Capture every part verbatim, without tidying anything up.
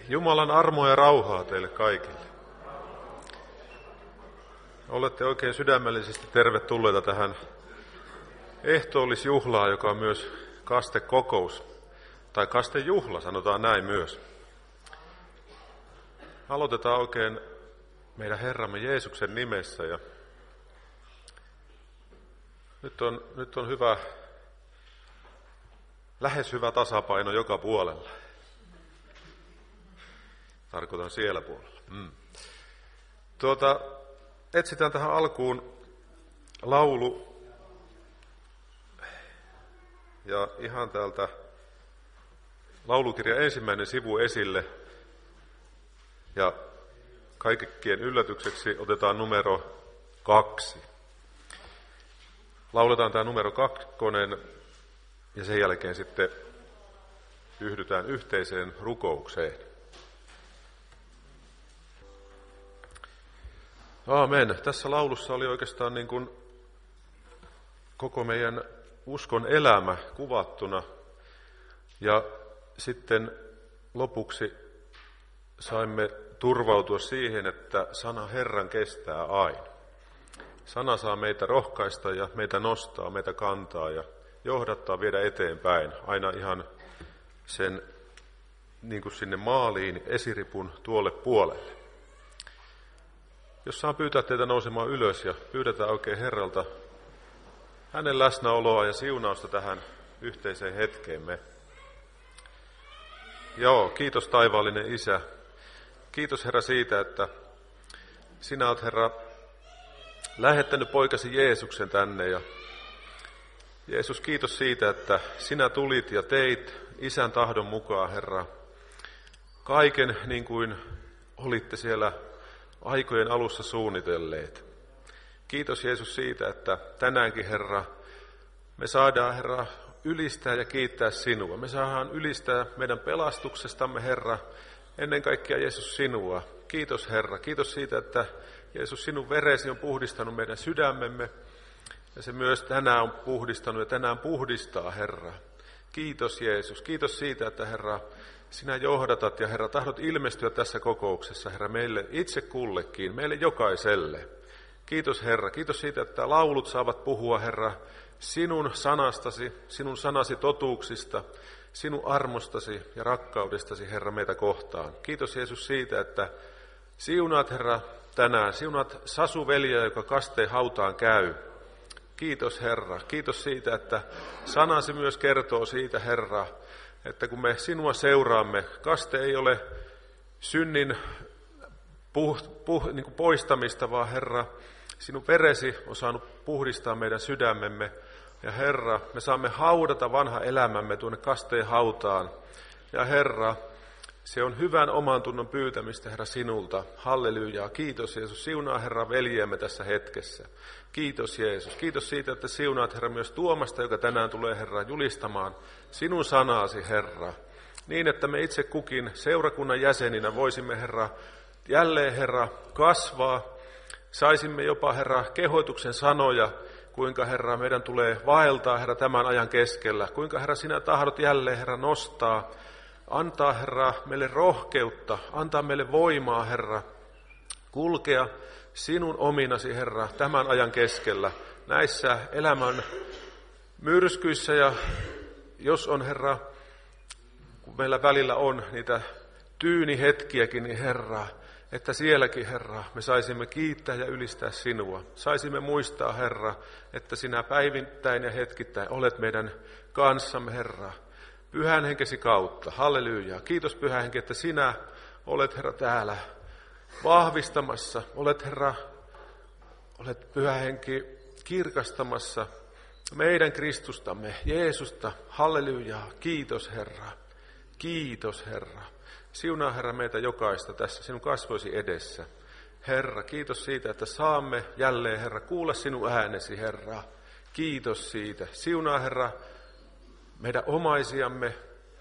Jumalan armoa ja rauhaa teille kaikille. Olette oikein sydämellisesti tervetulleita tähän ehtoollisjuhlaan, joka on myös kastekokous, tai kastejuhla, sanotaan näin myös. Aloitetaan oikein meidän Herramme Jeesuksen nimessä, ja nyt on, nyt on hyvä, lähes hyvä tasapaino joka puolella. Tarkoitan siellä puolella. Mm. Tuota, etsitään tähän alkuun laulu. Ja ihan täältä laulukirjan ensimmäinen sivu esille. Ja kaikkien yllätykseksi otetaan numero kaksi. Lauletaan tämä numero kakkonen ja sen jälkeen sitten yhdytään yhteiseen rukoukseen. Aamen. Tässä laulussa oli oikeastaan niin kuin koko meidän uskon elämä kuvattuna. Ja sitten lopuksi saimme turvautua siihen, että sana Herran kestää aina. Sana saa meitä rohkaista ja meitä nostaa, meitä kantaa ja johdattaa, viedä eteenpäin. Aina ihan sen niin kuin sinne maaliin, esiripun tuolle puolelle. Jos saan pyytää teitä nousemaan ylös ja pyydetään oikein Herralta hänen läsnäoloa ja siunausta tähän yhteiseen hetkeemme. Joo, kiitos taivaallinen Isä. Kiitos Herra siitä, että sinä olet Herra lähettänyt poikasi Jeesuksen tänne. Ja Jeesus, kiitos siitä, että sinä tulit ja teit Isän tahdon mukaan, Herra, kaiken niin kuin olitte siellä aikojen alussa suunnitelleet. Kiitos Jeesus siitä, että tänäänkin Herra, me saadaan Herra ylistää ja kiittää sinua. Me saadaan ylistää meidän pelastuksestamme Herra, ennen kaikkea Jeesus sinua. Kiitos Herra, kiitos siitä, että Jeesus sinun veresi on puhdistanut meidän sydämemme ja se myös tänään on puhdistanut ja tänään puhdistaa Herra. Kiitos Jeesus, kiitos siitä, että Herra, sinä johdatat ja Herra, tahdot ilmestyä tässä kokouksessa, Herra, meille itse kullekin, meille jokaiselle. Kiitos Herra, kiitos siitä, että laulut saavat puhua, Herra, sinun sanastasi, sinun sanasi totuuksista, sinun armostasi ja rakkaudestasi, Herra, meitä kohtaan. Kiitos Jeesus siitä, että siunaat, Herra, tänään, siunaat Sasu veljeä, joka kasteen hautaan käy. Kiitos Herra, kiitos siitä, että sanasi myös kertoo siitä, Herra, että kun me sinua seuraamme, kaste ei ole synnin puh, puh, niin kuin poistamista, vaan Herra, sinun veresi on saanut puhdistaa meidän sydämemme. Ja Herra, me saamme haudata vanha elämämme tuonne kasteen hautaan. Ja Herra, se on hyvän oman tunnon pyytämistä, Herra, sinulta. Hallelujaa. Kiitos Jeesus. Siunaa, Herra, veljeämme tässä hetkessä. Kiitos Jeesus. Kiitos siitä, että siunaat, Herra, myös Tuomasta, joka tänään tulee, Herra, julistamaan sinun sanasi, Herra. Niin, että me itse kukin seurakunnan jäseninä voisimme, Herra, jälleen, Herra, kasvaa. Saisimme jopa, Herra, kehoituksen sanoja, kuinka, Herra, meidän tulee vaeltaa, Herra, tämän ajan keskellä. Kuinka, Herra, sinä tahdot jälleen, Herra, nostaa. Antaa, Herra, meille rohkeutta, antaa meille voimaa, Herra, kulkea sinun ominasi, Herra, tämän ajan keskellä, näissä elämän myrskyissä ja jos on, Herra, kun meillä välillä on niitä tyynihetkiäkin, niin Herra, että sielläkin, Herra, me saisimme kiittää ja ylistää sinua. Saisimme muistaa, Herra, että sinä päivittäin ja hetkittäin olet meidän kanssamme, Herra. Pyhän henkesi kautta. Halleluja. Kiitos Pyhä Henki, että sinä olet, Herra, täällä vahvistamassa. Olet, Herra, olet, Pyhä Henki, kirkastamassa meidän Kristustamme, Jeesusta. Halleluja. Kiitos, Herra. Kiitos, Herra. Siunaa, Herra, meitä jokaista tässä sinun kasvoisi edessä. Herra, kiitos siitä, että saamme jälleen, Herra, kuulla sinun äänesi, Herra. Kiitos siitä. Siunaa, Herra, meidän omaisiamme,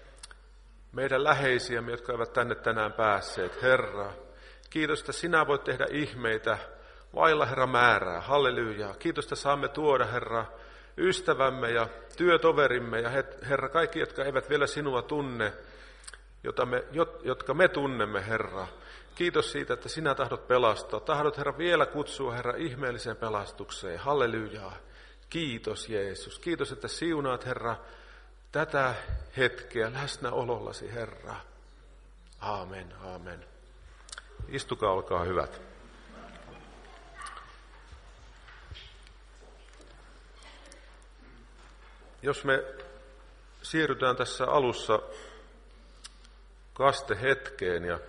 meidän läheisiämme, jotka eivät tänne tänään päässeet. Herra, kiitos, että sinä voit tehdä ihmeitä vailla, Herra, määrää. Hallelujaa. Kiitos, että saamme tuoda, Herra, ystävämme ja työtoverimme ja Herra, kaikki, jotka eivät vielä sinua tunne, jota me, jotka me tunnemme, Herra. Kiitos siitä, että sinä tahdot pelastaa. Tahdot, Herra, vielä kutsua, Herra, ihmeelliseen pelastukseen. Hallelujaa. Kiitos, Jeesus. Kiitos, että siunaat, Herra, tätä hetkeä läsnäolollasi, Herra. Aamen, aamen. Istukaa, olkaa hyvät. Jos me siirrytään tässä alussa kastehetkeen ja,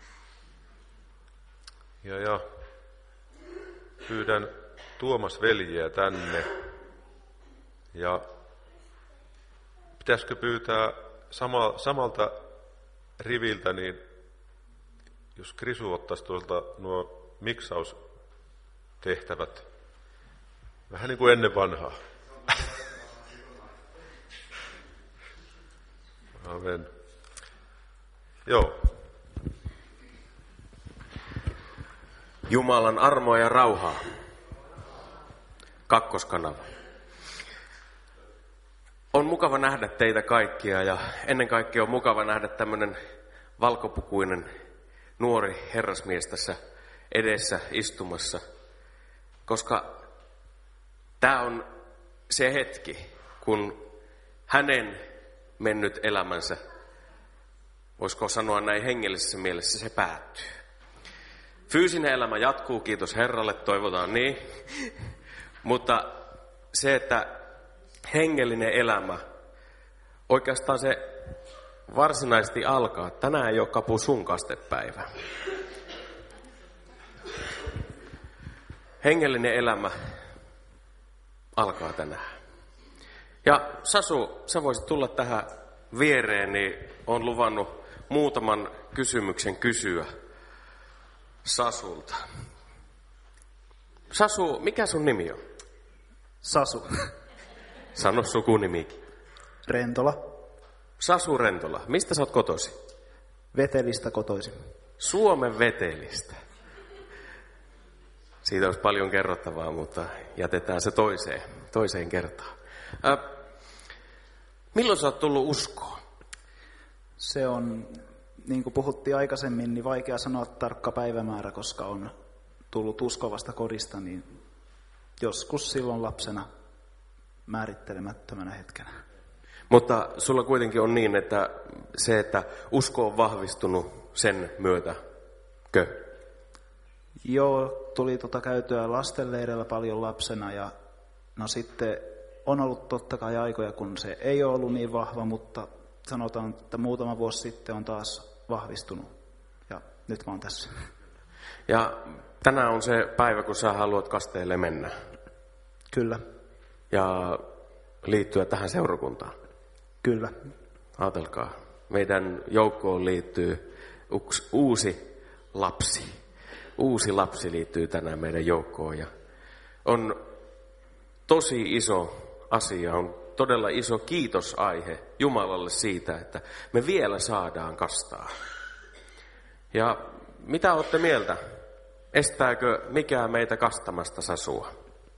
ja, ja pyydän Tuomas veljeä tänne. Ja pitäisikö pyytää sama, samalta riviltä, niin jos Krisu ottaisi tuolta nuo miksaustehtävät, vähän niin kuin ennen vanhaa. Amen. Joo. Jumalan armoa ja rauhaa. Kakkoskanava. On mukava nähdä teitä kaikkia ja ennen kaikkea on mukava nähdä tämmöinen valkopukuinen nuori herrasmies tässä edessä istumassa, koska tämä on se hetki, kun hänen mennyt elämänsä, voisiko sanoa näin hengellisessä mielessä, se päättyy. Fyysinen elämä jatkuu, kiitos Herralle, toivotaan niin, mutta se, että hengellinen elämä, oikeastaan se varsinaisesti alkaa. Tänään ei ole Kapu sun kastepäivä. Hengellinen elämä alkaa tänään. Ja Sasu, sä voisit tulla tähän viereen, niin olen luvannut muutaman kysymyksen kysyä Sasulta. Sasu, mikä sun nimi on? Sasu. Sano sukunimikin. Rentola. Sasu Rentola. Mistä sä oot kotoisin? Vetelistä kotoisin. Suomen Vetelistä. Siitä olisi paljon kerrottavaa, mutta jätetään se toiseen, toiseen kertaan. Äh, milloin sä oot tullut uskoon? Se on, niin kuin puhuttiin aikaisemmin, niin vaikea sanoa tarkka päivämäärä, koska on tullut uskovasta kodista, niin joskus silloin lapsena määrittelemättömänä hetkenä. Mutta sulla kuitenkin on niin, että se, että usko on vahvistunut sen myötäkö? Joo, tuli tota käytyä lastenleireillä paljon lapsena ja no sitten on ollut totta kai aikoja, kun se ei ole ollut niin vahva, mutta sanotaan, että muutama vuosi sitten on taas vahvistunut ja nyt mä oon tässä. Ja tänään on se päivä, kun sä haluat kasteelle mennä. Kyllä. Ja liittyä tähän seurakuntaan. Kyllä. Ajatelkaa, meidän joukkoon liittyy uusi lapsi. Uusi lapsi liittyy tänään meidän joukkoon ja on tosi iso asia, on todella iso kiitosaihe Jumalalle siitä, että me vielä saadaan kastaa. Ja mitä olette mieltä? Estääkö mikään meitä kastamasta Sasua?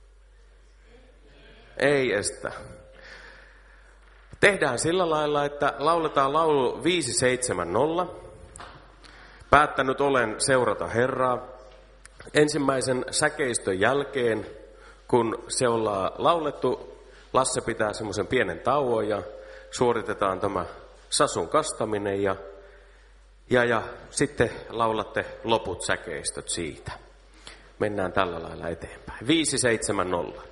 Ei estä. Tehdään sillä lailla, että lauletaan laulu viisi seitsemän nolla. Päättänyt olen seurata Herraa. Ensimmäisen säkeistön jälkeen, kun se ollaan laulettu, Lasse pitää semmoisen pienen tauon ja suoritetaan tämä Sasun kastaminen ja, ja, ja sitten laulatte loput säkeistöt siitä. Mennään tällä lailla eteenpäin. viisi seitsemän nolla.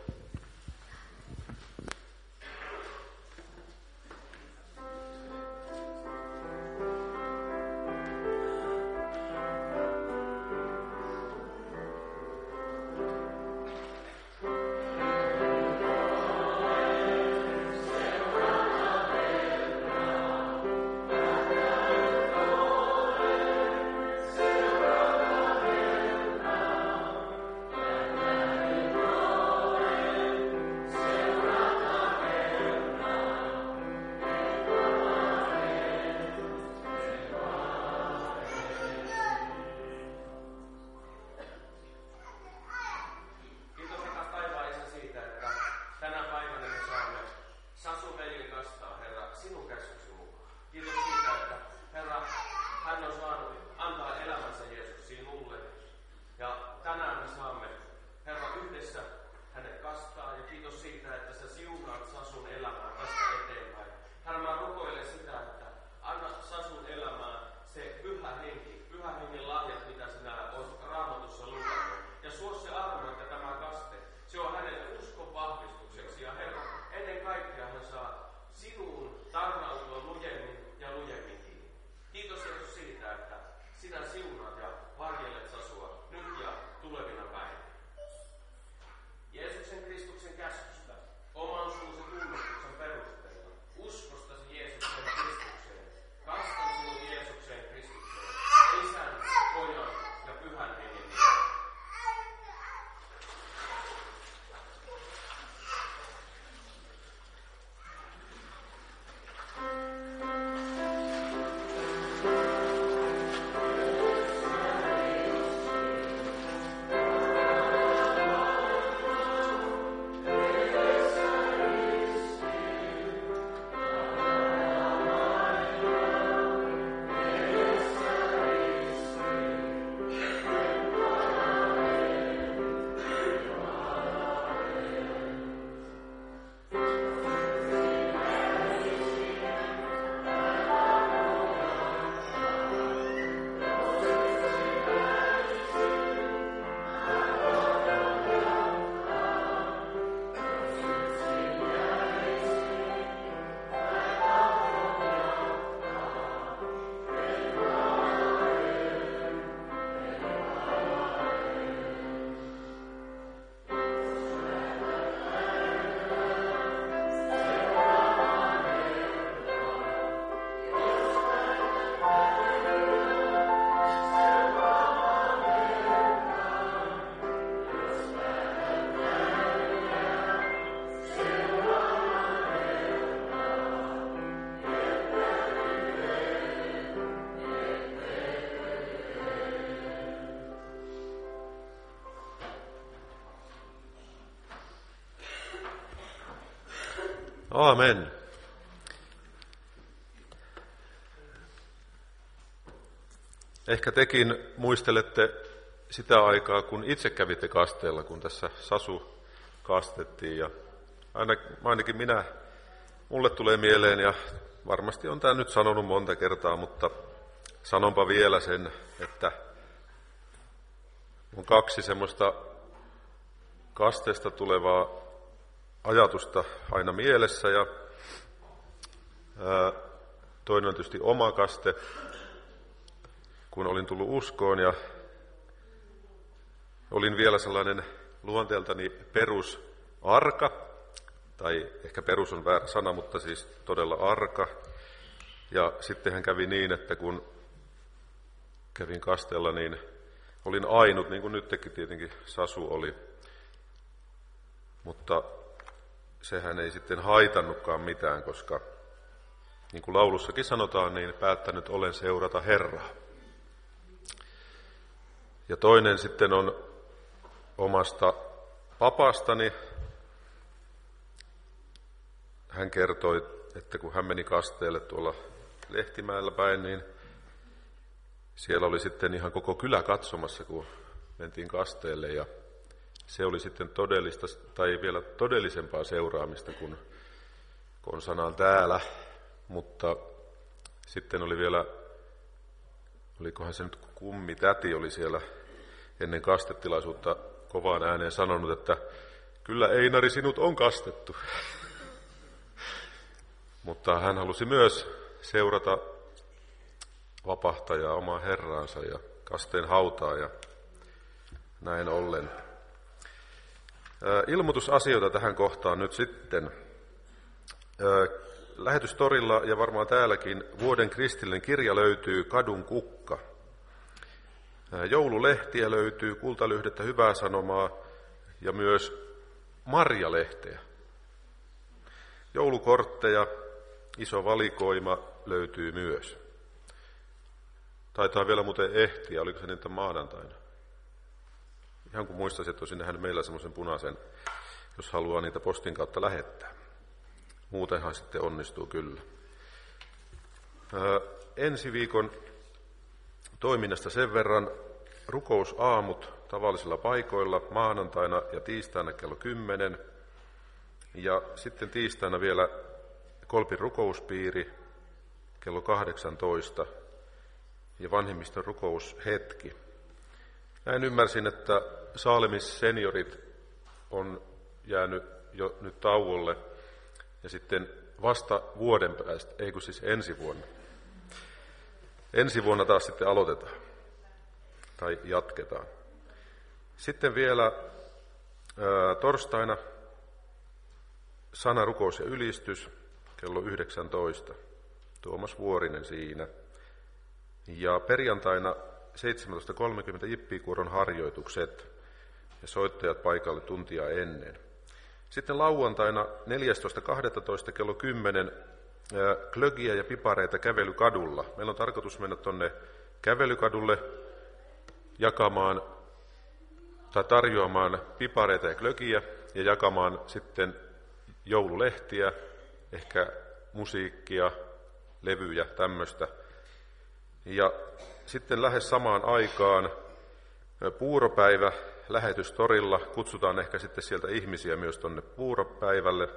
Aamen. Ehkä tekin muistelette sitä aikaa, kun itse kävitte kasteella, kun tässä Sasu kastettiin. Ja ainakin minä, mulle tulee mieleen, ja varmasti on tämä nyt sanonut monta kertaa, mutta sanonpa vielä sen, että on kaksi semmoista kasteesta tulevaa ajatusta aina mielessä, ja ää, toinen on tietysti oma kaste, kun olin tullut uskoon ja olin vielä sellainen luonteeltani perusarka, tai ehkä perus on väärä sana, mutta siis todella arka. Ja sittenhän kävi niin, että kun kävin kasteella, niin olin ainut, niin kuin nytkin tietenkin Sasu oli. Mutta sehän ei sitten haitannutkaan mitään, koska niin kuin laulussakin sanotaan, niin päättänyt olen seurata Herraa. Ja toinen sitten on omasta papastani. Hän kertoi, että kun hän meni kasteelle tuolla Lehtimäellä päin, niin siellä oli sitten ihan koko kylä katsomassa, kun mentiin kasteelle. Ja se oli sitten todellista, tai vielä todellisempaa seuraamista kuin konsanaan täällä. Mutta sitten oli vielä, olikohan se nyt kummitäti oli siellä ennen kastetilaisuutta kovaan ääneen sanonut, että kyllä Einari, sinut on kastettu. Mutta hän halusi myös seurata vapahtajaa, omaa herraansa ja kasteen hautaa ja näin ollen. Ilmoitusasioita tähän kohtaan nyt sitten. Lähetystorilla ja varmaan täälläkin vuoden kristillinen kirja löytyy Kadun kukka. Joululehtiä löytyy, kultalyhdettä, hyvää sanomaa ja myös marjalehteä. Joulukortteja, iso valikoima löytyy myös. Taitaa vielä muuten ehtiä, oliko se niitä maanantaina? Ihan kun muistaisin, että olisin nähnyt meillä semmoisen punaisen, jos haluaa niitä postin kautta lähettää. Muutenhan sitten onnistuu kyllä. Ää, ensi viikon toiminnasta sen verran: rukousaamut tavallisilla paikoilla maanantaina ja tiistaina kello kymmenen. Ja sitten tiistaina vielä Kolpin rukouspiiri kello kahdeksantoista ja vanhimmiston rukoushetki. Näin ymmärsin, että Saalemis seniorit on jäänyt jo nyt tauolle ja sitten vasta vuoden päästä, ei kun siis ensi vuonna. Ensi vuonna taas sitten aloitetaan tai jatketaan. Sitten vielä ää, torstaina sana, rukous ja ylistys kello yhdeksäntoista. Tuomas Vuorinen siinä. Ja perjantaina seitsemäntoista kolmekymmentä Jippikuoron harjoitukset ja soittajat paikalle tuntia ennen. Sitten lauantaina neljästoista kahdestoista kello kymmenen glögiä ja pipareita kävelykadulla. Meillä on tarkoitus mennä tuonne kävelykadulle jakamaan tai tarjoamaan pipareita ja glögiä ja jakamaan sitten joululehtiä, ehkä musiikkia, levyjä, tämmöistä. Ja sitten lähes samaan aikaan puuropäivä lähetystorilla. Kutsutaan ehkä sitten sieltä ihmisiä myös tuonne puuropäivälle.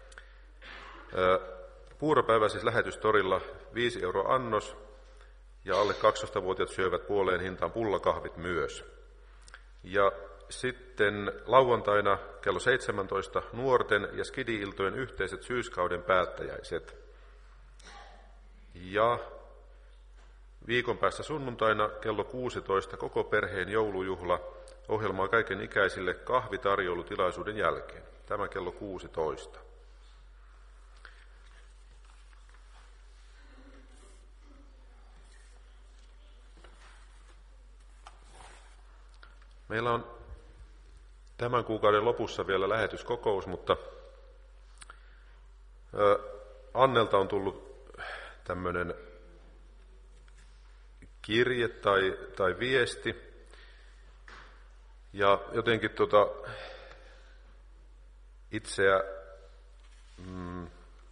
Puuropäivä siis lähetystorilla, viisi euroa annos, ja alle kaksitoistavuotiaat syövät puoleen hintaan pullakahvit myös. Ja sitten lauantaina kello seitsemäntoista nuorten ja skidi-iltojen yhteiset syyskauden päättäjäiset. Ja viikon päästä sunnuntaina kello kuusitoista koko perheen joulujuhla, ohjelmaa kaiken ikäisille kahvitarjoulutilaisuuden jälkeen. Tämä kello kuusitoista. Meillä on tämän kuukauden lopussa vielä lähetyskokous, mutta Annelta on tullut tämmöinen kirje tai, tai viesti. Ja jotenkin tota itseä mm,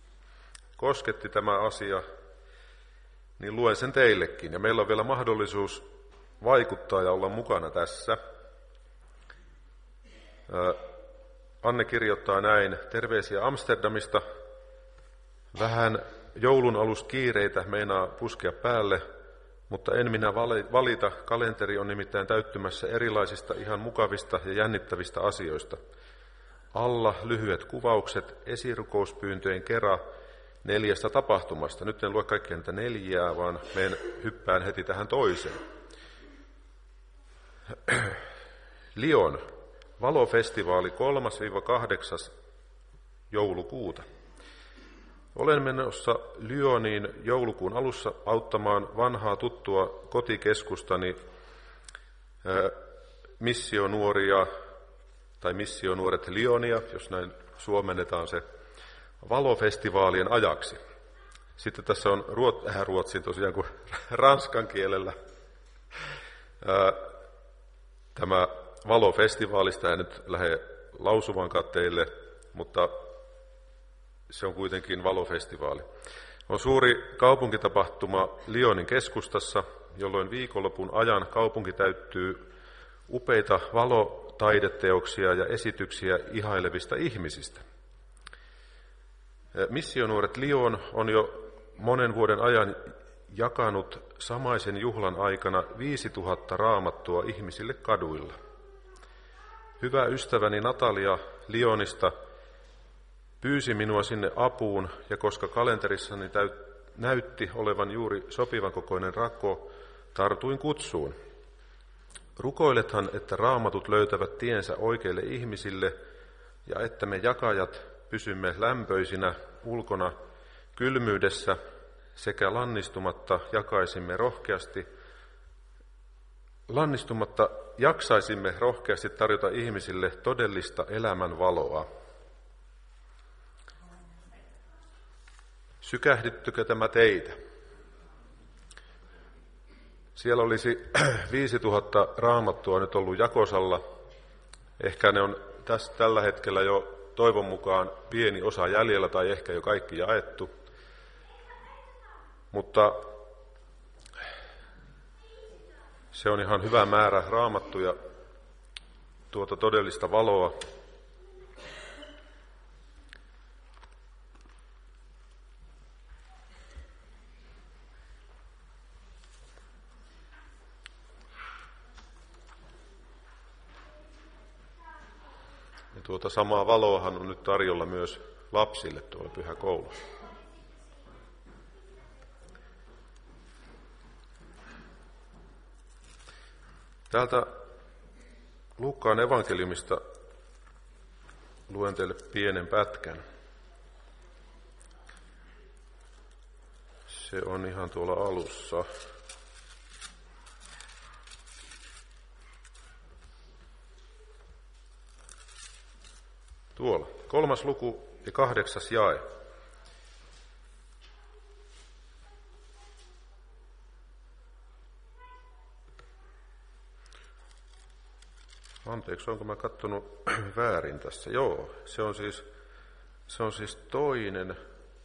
kosketti tämä asia, niin luen sen teillekin. Ja meillä on vielä mahdollisuus vaikuttaa ja olla mukana tässä. Anne kirjoittaa näin, terveisiä Amsterdamista. Vähän joulun alusta kiireitä meinaa puskea päälle, mutta en minä valita. Kalenteri on nimittäin täyttymässä erilaisista ihan mukavista ja jännittävistä asioista. Alla lyhyet kuvaukset esirukouspyyntöjen kera neljästä tapahtumasta. Nyt en lue kaikkia niitä neljää, vaan menen hyppään heti tähän toiseen. Lyon, valofestivaali kolmas kahdeksas joulukuuta. Olen menossa Lyoniin joulukuun alussa auttamaan vanhaa tuttua kotikeskustani ää, missionuoria, tai missionuoret Lyonia, jos näin suomennetaan se, valofestivaalien ajaksi. Sitten tässä on ruot, äh, ruotsin tosiaan kuin ranskan kielellä ää, tämä valofestivaalista, en nyt lähde lausumaankaan teille, mutta se on kuitenkin valofestivaali. On suuri kaupunkitapahtuma Lyonin keskustassa, jolloin viikonlopun ajan kaupunki täyttyy upeita valotaideteoksia ja esityksiä ihailevista ihmisistä. Missionuoret Lyon on jo monen vuoden ajan jakanut samaisen juhlan aikana viisituhatta raamattua ihmisille kaduilla. Hyvä ystäväni Natalia Lyonista pyysi minua sinne apuun, ja koska kalenterissani täyt, näytti olevan juuri sopivan kokoinen rako, tartuin kutsuun. Rukoilethan, että raamatut löytävät tiensä oikeille ihmisille, ja että me jakajat pysymme lämpöisinä ulkona kylmyydessä sekä lannistumatta jakaisimme rohkeasti, lannistumatta jaksaisimme rohkeasti tarjota ihmisille todellista elämän valoa. Sykähdyttekö tämä teitä? Siellä olisi viisituhatta raamattua nyt ollut jakosalla. Ehkä ne on tässä tällä hetkellä jo toivon mukaan pieni osa jäljellä tai ehkä jo kaikki jaettu. Mutta se on ihan hyvä määrä raamattuja, tuota todellista valoa. Ja tuota samaa valoahan on nyt tarjolla myös lapsille tuolla pyhäkoulussa. Täältä Luukkaan evankeliumista luen teille pienen pätkän. Se on ihan tuolla alussa. Tuolla, kolmas luku ja kahdeksas jae. Anteeksi, onko mä kattonut väärin tässä? Joo, se on siis, se on siis toinen,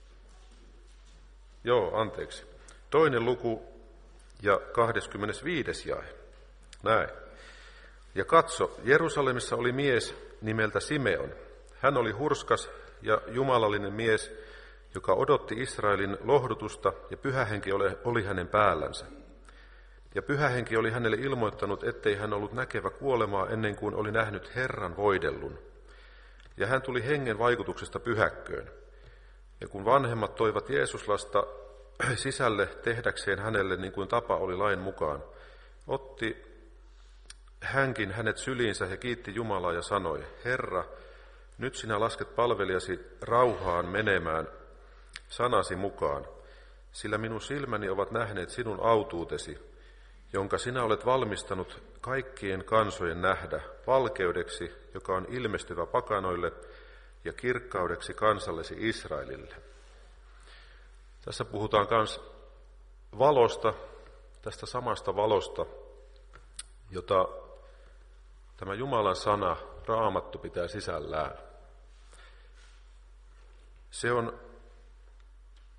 joo, anteeksi, toinen luku ja kahdeskymmenesviides jae. Näin. Ja katso, Jerusalemissa oli mies nimeltä Simeon. Hän oli hurskas ja jumalallinen mies, joka odotti Israelin lohdutusta, ja pyhä henki oli hänen päällänsä. Ja pyhä henki oli hänelle ilmoittanut, ettei hän ollut näkevä kuolemaa ennen kuin oli nähnyt Herran voidellun. Ja hän tuli hengen vaikutuksesta pyhäkköön. Ja kun vanhemmat toivat Jeesuslasta sisälle tehdäkseen hänelle niin kuin tapa oli lain mukaan, otti hänkin hänet syliinsä ja kiitti Jumalaa ja sanoi, Herra, nyt sinä lasket palvelijasi rauhaan menemään sanasi mukaan, sillä minun silmäni ovat nähneet sinun autuutesi, jonka sinä olet valmistanut kaikkien kansojen nähdä, valkeudeksi, joka on ilmestyvä pakanoille, ja kirkkaudeksi kansallesi Israelille. Tässä puhutaan myös valosta, tästä samasta valosta, jota tämä Jumalan sana, Raamattu, pitää sisällään. Se on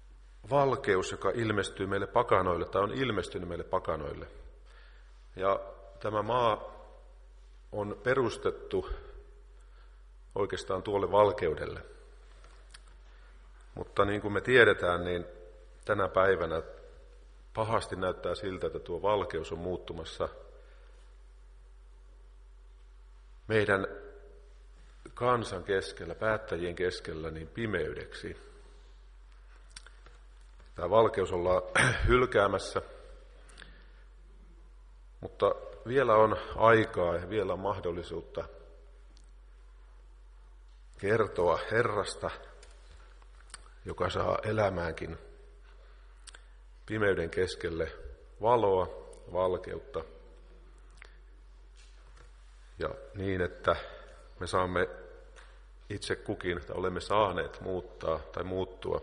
valkeus, joka ilmestyy meille pakanoille, tai on ilmestynyt meille pakanoille. Ja tämä maa on perustettu oikeastaan tuolle valkeudelle. Mutta niin kuin me tiedetään, niin tänä päivänä pahasti näyttää siltä, että tuo valkeus on muuttumassa meidän kansan keskellä, päättäjien keskellä niin pimeydeksi. Tämä valkeus ollaan hylkäämässä, mutta vielä on aikaa ja vielä on mahdollisuutta kertoa Herrasta, joka saa elämäänkin pimeyden keskelle valoa, valkeutta. Ja niin, että me saamme itse kukin, että olemme saaneet muuttaa tai muuttua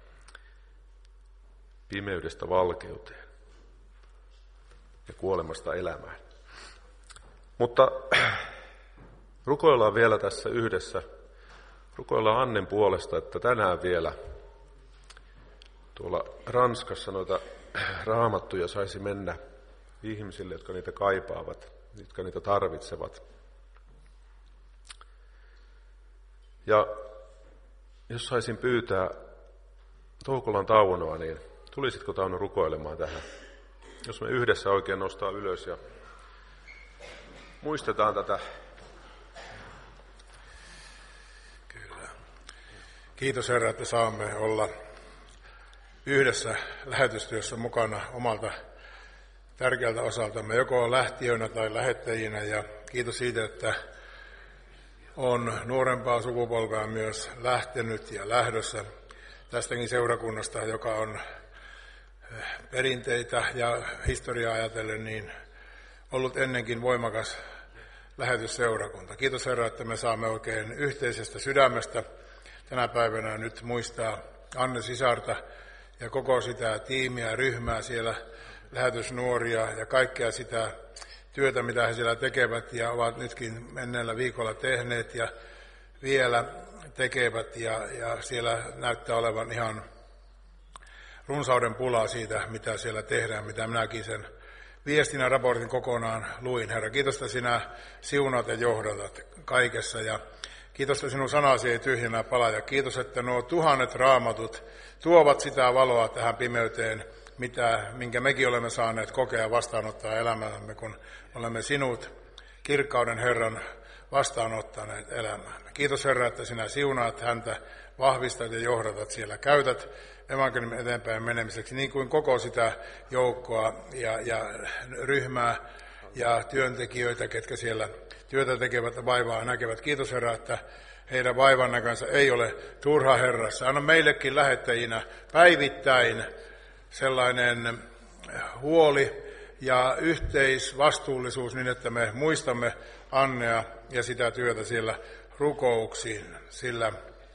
pimeydestä valkeuteen ja kuolemasta elämään. Mutta rukoillaan vielä tässä yhdessä. Rukoillaan Annen puolesta, että tänään vielä tuolla Ranskassa noita raamattuja saisi mennä ihmisille, jotka niitä kaipaavat, jotka niitä tarvitsevat. Ja jos saisin pyytää Toukolan Taunoa, niin tulisitko Tauno rukoilemaan tähän? Jos me yhdessä oikein nostaa ylös ja muistetaan tätä. Kyllä. Kiitos Herra, että saamme olla yhdessä lähetystyössä mukana omalta tärkeältä osaltamme, joko lähtiöinä tai lähettäjinä. Ja kiitos siitä, että on nuorempaa sukupolvea myös lähtenyt ja lähdössä tästäkin seurakunnasta, joka on perinteitä ja historiaa ajatellen niin ollut ennenkin voimakas lähetysseurakunta. Kiitos Herra, että me saamme oikein yhteisestä sydämestä tänä päivänä nyt muistaa Anne sisarta ja koko sitä tiimiä ja ryhmää siellä, lähetysnuoria ja kaikkea sitä työtä, mitä he siellä tekevät ja ovat nytkin menneellä viikolla tehneet ja vielä tekevät. Ja, ja siellä näyttää olevan ihan runsauden pulaa siitä, mitä siellä tehdään, mitä minäkin sen viestin ja raportin kokonaan luin. Herra, kiitos, että sinä siunaat ja johdatat kaikessa ja kiitos, että sinun sanasi ei tyhjänä pala ja kiitos, että nuo tuhannet raamatut tuovat sitä valoa tähän pimeyteen, mitä, minkä mekin olemme saaneet kokea ja vastaanottaa elämäämme, kun olemme sinut, kirkkauden Herran, vastaanottaneet elämäämme. Kiitos Herra, että sinä siunaat häntä, vahvistat ja johdatat siellä, käytät evankeliumin eteenpäin menemiseksi, niin kuin koko sitä joukkoa ja, ja ryhmää ja työntekijöitä, ketkä siellä työtä tekevät ja vaivaa näkevät. Kiitos Herra, että heidän vaivan näkönsä ei ole turha Herrassa. Anna meillekin lähettäjinä päivittäin sellainen huoli ja yhteisvastuullisuus niin, että me muistamme Annea ja sitä työtä siellä rukouksiin, sillä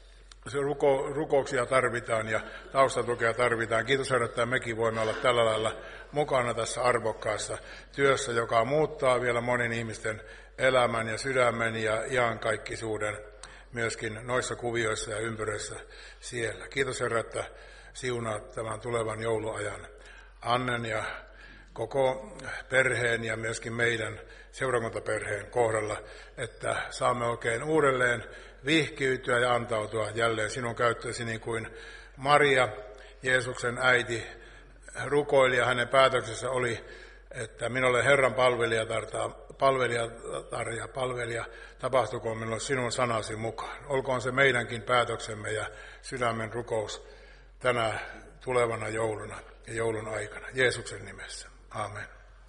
ruko, rukouksia tarvitaan ja taustatukea tarvitaan. Kiitos Herra, että mekin voimme olla tällä lailla mukana tässä arvokkaassa työssä, joka muuttaa vielä monin ihmisten elämän ja sydämen ja iankaikkisuuden myöskin noissa kuvioissa ja ympyröissä siellä. Kiitos Herra, että siunaat tämän tulevan jouluajan Annen ja koko perheen ja myöskin meidän seurakuntaperheen kohdalla, että saamme oikein uudelleen vihkiytyä ja antautua jälleen sinun käyttöösi, niin kuin Maria, Jeesuksen äiti, rukoili ja hänen päätöksessä oli, että minä olen Herran palvelijatar, palvelijatar ja palvelija, tapahtukoon minulle sinun sanasi mukaan. Olkoon se meidänkin päätöksemme ja sydämen rukous tänä tulevana jouluna ja joulun aikana. Jeesuksen nimessä. Aamen.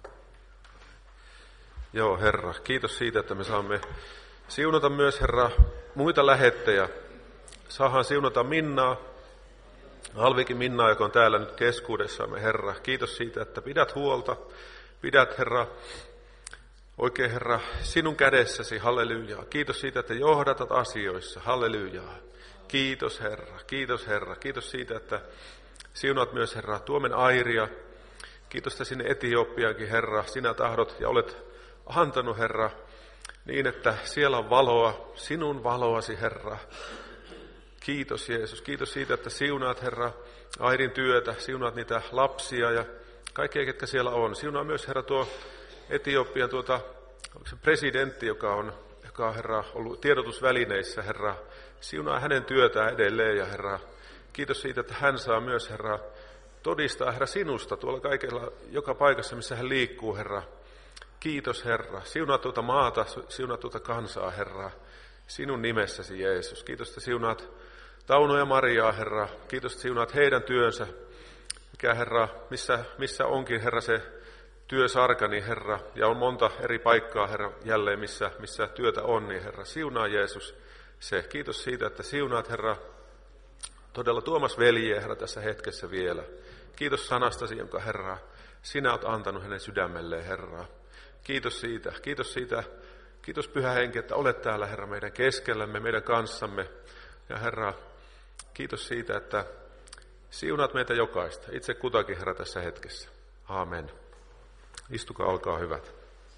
Joo, Herra, kiitos siitä, että me saamme siunata myös, Herra, muita lähettejä. Saahan siunata Minnaa, Alvikin Minnaa, joka on täällä nyt keskuudessamme, Herra. Kiitos siitä, että pidät huolta, pidät, Herra, oikein, Herra, sinun kädessäsi, hallelujaa. Kiitos siitä, että johdatat asioissa, hallelujaa. Kiitos, Herra, kiitos, Herra. Kiitos siitä, että siunaat myös, Herra, Tuomen Airia. Kiitos, että sinne Etiopiaankin, Herra, sinä tahdot ja olet antanut, Herra, niin, että siellä on valoa, sinun valoasi, Herra. Kiitos, Jeesus. Kiitos siitä, että siunaat, Herra, Aidin työtä, siunaat niitä lapsia ja kaikkia, ketkä siellä on. Siunaa myös, Herra, tuo Etiopian tuota, onko se presidentti, joka on, joka on, Herra, ollut tiedotusvälineissä, Herra. Siunaa hänen työtään edelleen ja, Herra, kiitos siitä, että hän saa myös, Herra, todistaa, Herra, sinusta tuolla kaikella, joka paikassa, missä hän liikkuu, Herra. Kiitos, Herra. Siunaa tuota maata, siunaa tuota kansaa, Herra. Sinun nimessäsi, Jeesus. Kiitos, että siunaat Tauno ja Mariaa, Herra. Kiitos, että siunaat heidän työnsä. Mikä, Herra, missä, missä onkin, Herra, se työsarkani, Herra. Ja on monta eri paikkaa, Herra, jälleen, missä, missä työtä on, niin, Herra, siunaa, Jeesus, se. Kiitos siitä, että siunaat, Herra, todella Tuomas veljeä, Herra, tässä hetkessä vielä. Kiitos sanastasi, jonka, Herra, sinä olet antanut hänen sydämelleen, Herra. Kiitos siitä, kiitos siitä, kiitos Pyhä Henki, että olet täällä, Herra, meidän keskellämme, meidän kanssamme. Ja, Herra, kiitos siitä, että siunaat meitä jokaista, itse kutakin, Herra, tässä hetkessä. Aamen. Istukaa, olkaa hyvät.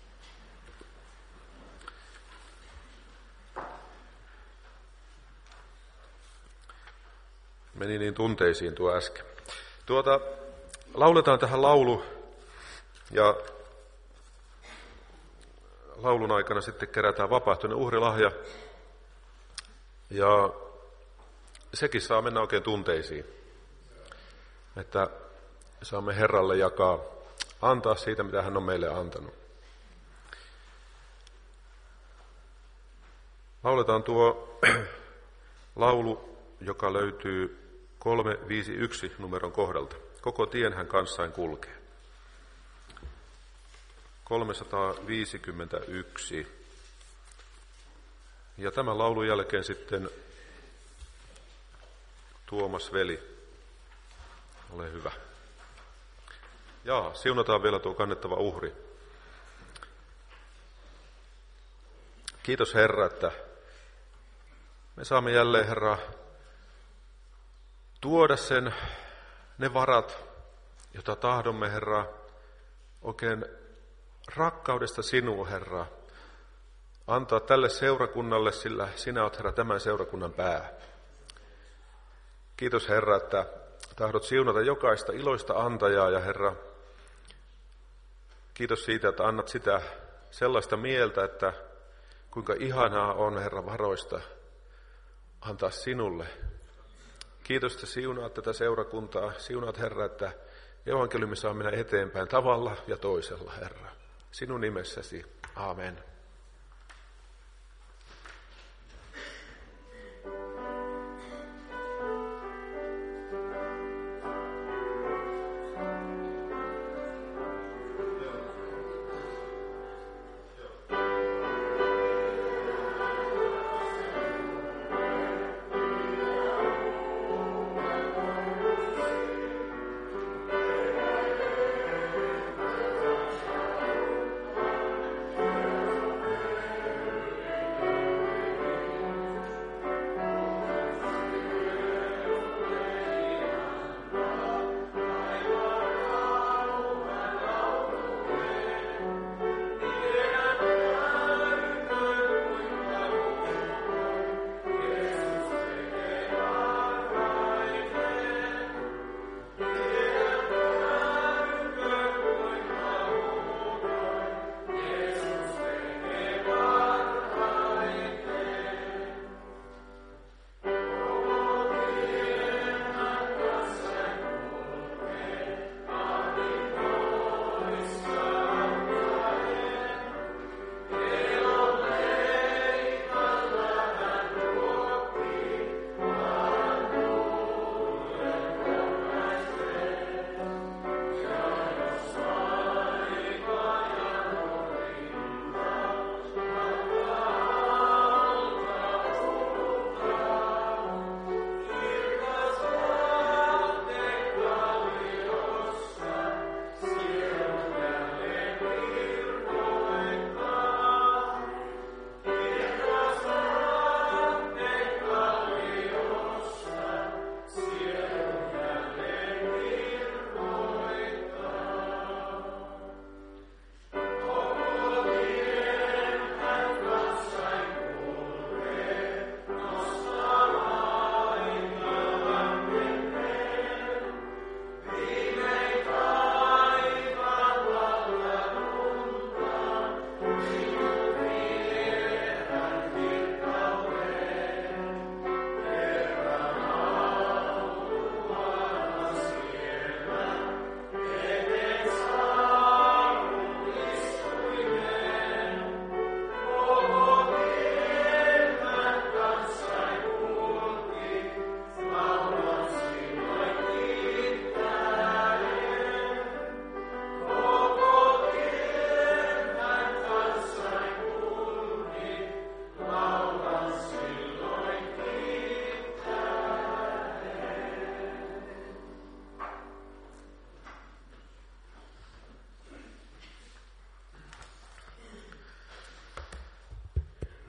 Meni niin tunteisiin tuo äsken. Tuota, lauletaan tähän laulu ja laulun aikana sitten kerätään vapaaehtoinen uhrilahja ja sekin saa mennä oikein tunteisiin, että saamme Herralle jakaa, antaa siitä, mitä hän on meille antanut. Lauletaan tuo laulu, joka löytyy kolme viisi yksi numeron kohdalta. Koko tien hän kanssain kulkee. kolmesataaviisikymmentäyksi. Ja tämän laulun jälkeen sitten Tuomas veli, ole hyvä. Jaa, siunataan vielä tuo kannettava uhri. Kiitos, Herra, että me saamme jälleen, Herra, tuoda sen, ne varat, jota tahdomme, Herra, oikein rakkaudesta sinua, Herra, antaa tälle seurakunnalle, sillä sinä olet, Herra, tämän seurakunnan pää. Kiitos, Herra, että tahdot siunata jokaista iloista antajaa ja, Herra, kiitos siitä, että annat sitä sellaista mieltä, että kuinka ihanaa on, Herra, varoista antaa sinulle. Kiitos, että siunaat tätä seurakuntaa. Siunaat, Herra, että evankeliumi saa mennä eteenpäin tavalla ja toisella, Herra. Sinun nimessäsi. Aamen.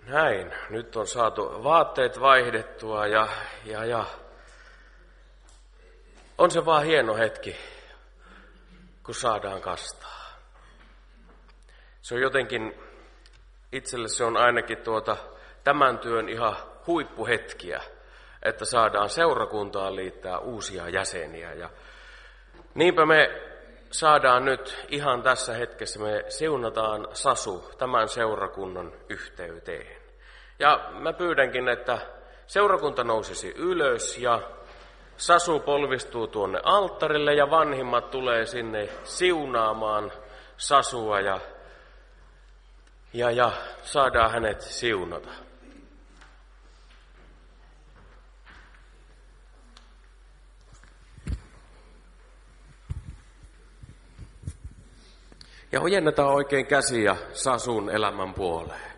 Näin, nyt on saatu vaatteet vaihdettua ja, ja, ja on se vaan hieno hetki, kun saadaan kastaa. Se on jotenkin, itselle se on ainakin tuota, tämän työn ihan huippuhetkiä, että saadaan seurakuntaan liittää uusia jäseniä. Ja niinpä me saadaan nyt ihan tässä hetkessä, me siunataan Sasu tämän seurakunnan yhteyteen. Ja mä pyydänkin, että seurakunta nousisi ylös ja Sasu polvistuu tuonne alttarille ja vanhimmat tulee sinne siunaamaan Sasua ja, ja, ja saadaan hänet siunata. Ja ojennetaan oikein käsiä Sasun elämän puoleen.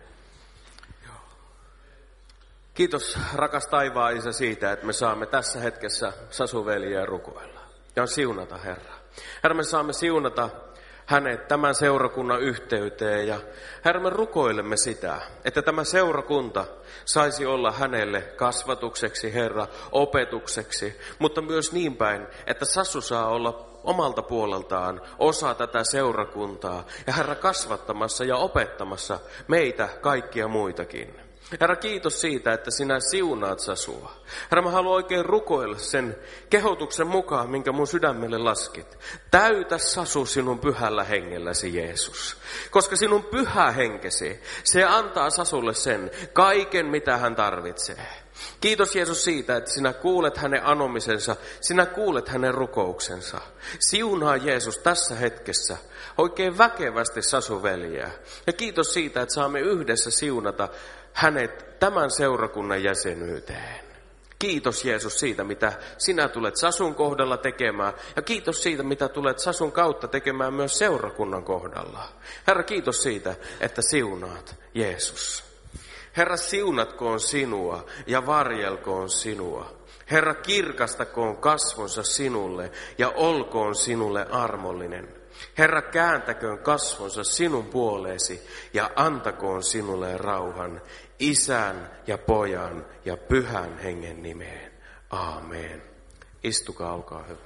Kiitos rakas taivaan Isä siitä, että me saamme tässä hetkessä Sasu-veljeä rukoilla. Ja siunata Herra. Herra, me saamme siunata hänet tämän seurakunnan yhteyteen. Ja Herra, me rukoilemme sitä, että tämä seurakunta saisi olla hänelle kasvatukseksi, Herra, opetukseksi. Mutta myös niin päin, että Sasu saa olla omalta puoleltaan osa tätä seurakuntaa. Ja Herra, kasvattamassa ja opettamassa meitä kaikkia muitakin. Herra, kiitos siitä, että sinä siunaat Sasua. Herra, mä haluan oikein rukoilla sen kehotuksen mukaan, minkä mun sydämelle laskit. Täytä Sasu sinun pyhällä hengelläsi, Jeesus. Koska sinun pyhä henkesi, se antaa Sasulle sen kaiken, mitä hän tarvitsee. Kiitos Jeesus siitä, että sinä kuulet hänen anomisensa, sinä kuulet hänen rukouksensa. Siunaa Jeesus tässä hetkessä oikein väkevästi Sasu-veljeä. Ja kiitos siitä, että saamme yhdessä siunata hänet tämän seurakunnan jäsenyyteen. Kiitos Jeesus siitä, mitä sinä tulet Sasun kohdalla tekemään. Ja kiitos siitä, mitä tulet Sasun kautta tekemään myös seurakunnan kohdalla. Herra, kiitos siitä, että siunaat Jeesus. Herra, siunatkoon sinua ja varjelkoon sinua. Herra, kirkastakoon kasvonsa sinulle ja olkoon sinulle armollinen. Herra, kääntäköön kasvonsa sinun puoleesi ja antakoon sinulle rauhan Isän ja Pojan ja Pyhän Hengen nimeen. Aamen. Istukaa, olkaa hyvä.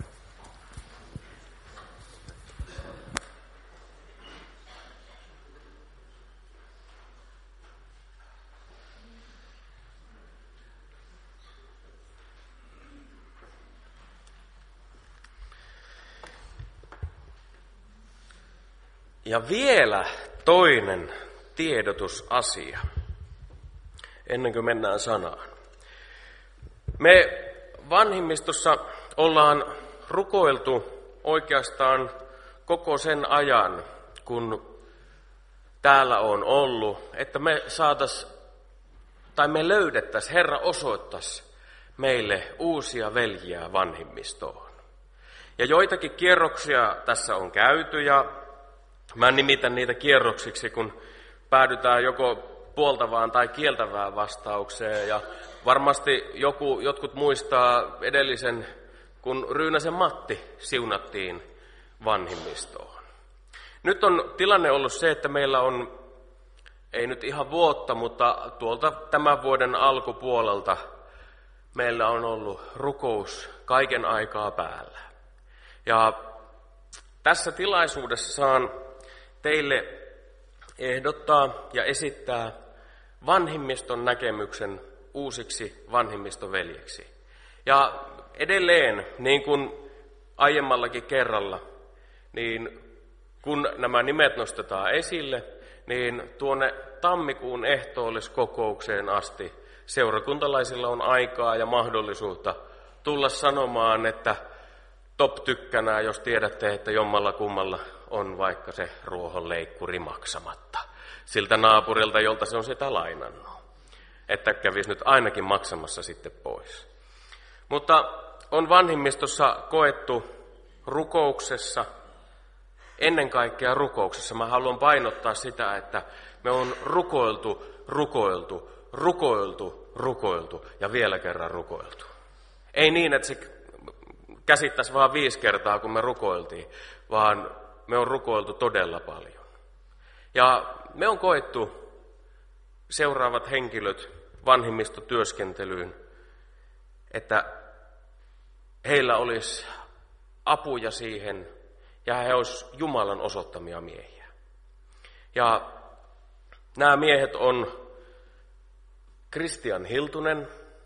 Ja vielä toinen tiedotusasia, ennen kuin mennään sanaan. Me vanhimmistossa ollaan rukoiltu oikeastaan koko sen ajan, kun täällä on ollut, että me saatais, tai me löydettäisiin, Herra osoittaisi meille uusia veljiä vanhimmistoon. Ja joitakin kierroksia tässä on käyty, ja mä nimitän niitä kierroksiksi, kun päädytään joko puoltavaan tai kieltävään vastaukseen. Ja varmasti joku, jotkut muistaa edellisen, kun Ryynäsen Matti siunattiin vanhimmistoon. Nyt on tilanne ollut se, että meillä on, ei nyt ihan vuotta, mutta tuolta tämän vuoden alkupuolelta meillä on ollut rukous kaiken aikaa päällä. Ja tässä tilaisuudessa saan teille ehdottaa ja esittää vanhimmiston näkemyksen uusiksi vanhimmistoveljeksi. Ja edelleen, niin kuin aiemmallakin kerralla, niin kun nämä nimet nostetaan esille, niin tuonne tammikuun ehtoolliskokoukseen asti seurakuntalaisilla on aikaa ja mahdollisuutta tulla sanomaan, että top tykkänää, jos tiedätte, että jommalla kummalla on vaikka se ruohonleikkuri maksamatta siltä naapurilta, jolta se on sitä lainannut. Että kävisi nyt ainakin maksamassa sitten pois. Mutta on vanhimmistossa koettu rukouksessa, ennen kaikkea rukouksessa. Mä haluan painottaa sitä, että me on rukoiltu, rukoiltu, rukoiltu, rukoiltu ja vielä kerran rukoiltu. Ei niin, että se käsittäisi vaan viisi kertaa, kun me rukoiltiin, vaan me on rukoiltu todella paljon. Ja me on koettu seuraavat henkilöt vanhimmistotyöskentelyyn, että heillä olisi apuja siihen ja he olisivat Jumalan osoittamia miehiä. Ja nämä miehet on Kristian Hiltunen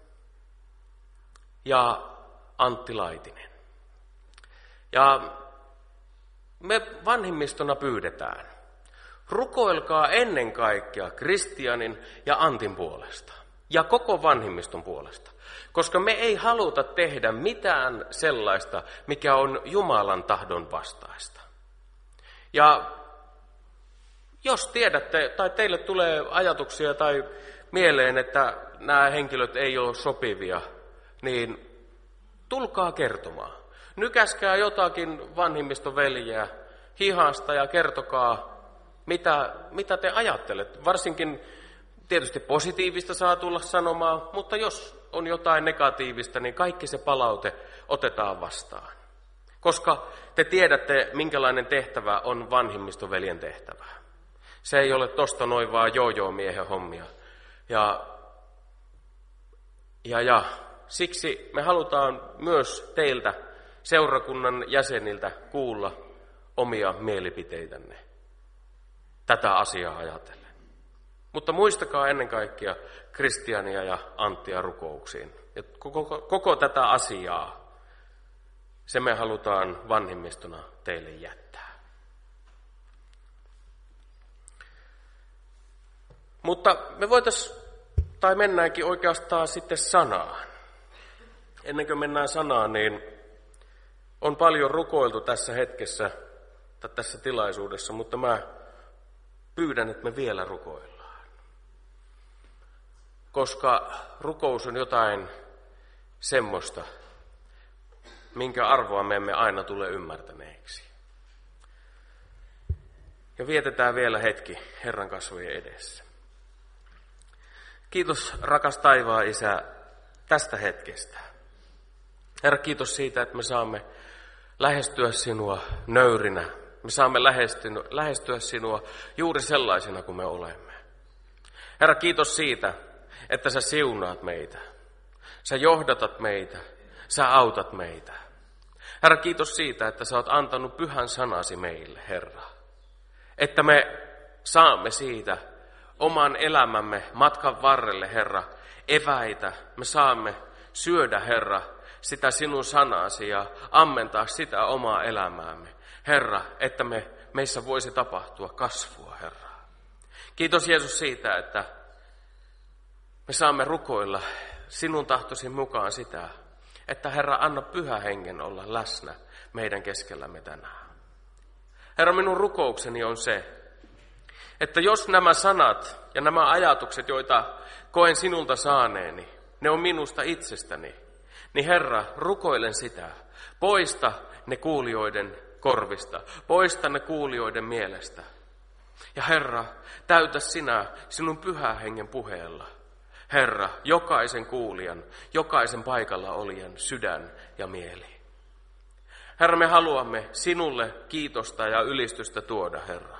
ja Antti Laitinen. Ja me vanhimmistona pyydetään, rukoilkaa ennen kaikkea Kristianin ja Antin puolesta ja koko vanhimmiston puolesta, koska me ei haluta tehdä mitään sellaista, mikä on Jumalan tahdon vastaista. Ja jos tiedätte tai teille tulee ajatuksia tai mieleen, että nämä henkilöt ei ole sopivia, niin tulkaa kertomaan. Nykäskää jotakin vanhimmistoveljeä hihasta ja kertokaa, mitä, mitä te ajattelette. Varsinkin tietysti positiivista saa tulla sanomaan, mutta jos on jotain negatiivista, niin kaikki se palaute otetaan vastaan. Koska te tiedätte, minkälainen tehtävä on vanhimmistoveljen tehtävä. Se ei ole tosta noin vaan joo-joo-miehen hommia. Ja, ja, ja siksi me halutaan myös teiltä, seurakunnan jäseniltä, kuulla omia mielipiteitänne tätä asiaa ajatellen. Mutta muistakaa ennen kaikkea Kristiania ja Anttia rukouksiin. Ja koko, koko tätä asiaa, se me halutaan vanhimmistona teille jättää. Mutta me voitaisiin, tai mennäänkin oikeastaan sitten sanaan. Ennen kuin mennään sanaan, niin on paljon rukoiltu tässä hetkessä, tai tässä tilaisuudessa, mutta mä pyydän, että me vielä rukoillaan. Koska rukous on jotain semmoista, minkä arvoa me emme aina tule ymmärtäneeksi. Ja vietetään vielä hetki Herran kasvojen edessä. Kiitos, rakas taivaan Isä, tästä hetkestä. Herra, kiitos siitä, että me saamme lähestyä sinua nöyrinä. Me saamme lähestyä sinua juuri sellaisina kuin me olemme. Herra, kiitos siitä, että sä siunaat meitä. Sä johdatat meitä. Sä autat meitä. Herra, kiitos siitä, että sä oot antanut pyhän sanasi meille, Herra. Että me saamme siitä oman elämämme matkan varrelle, Herra, eväitä. Me saamme syödä, Herra, sitä sinun sanasi ja ammentaa sitä omaa elämäämme. Herra, että me, meissä voisi tapahtua kasvua, Herra. Kiitos Jeesus siitä, että me saamme rukoilla sinun tahtosi mukaan sitä, että Herra, anna Pyhä Hengen olla läsnä meidän keskellämme tänään. Herra, minun rukoukseni on se, että jos nämä sanat ja nämä ajatukset, joita koen sinulta saaneeni, ne on minusta itsestäni, niin Herra, rukoilen sitä, poista ne kuulijoiden korvista, poista ne kuulijoiden mielestä. Ja Herra, täytä sinä sinun Pyhän Hengen puheella, Herra, jokaisen kuulijan, jokaisen paikalla olijan sydän ja mieli. Herra, me haluamme sinulle kiitosta ja ylistystä tuoda, Herra.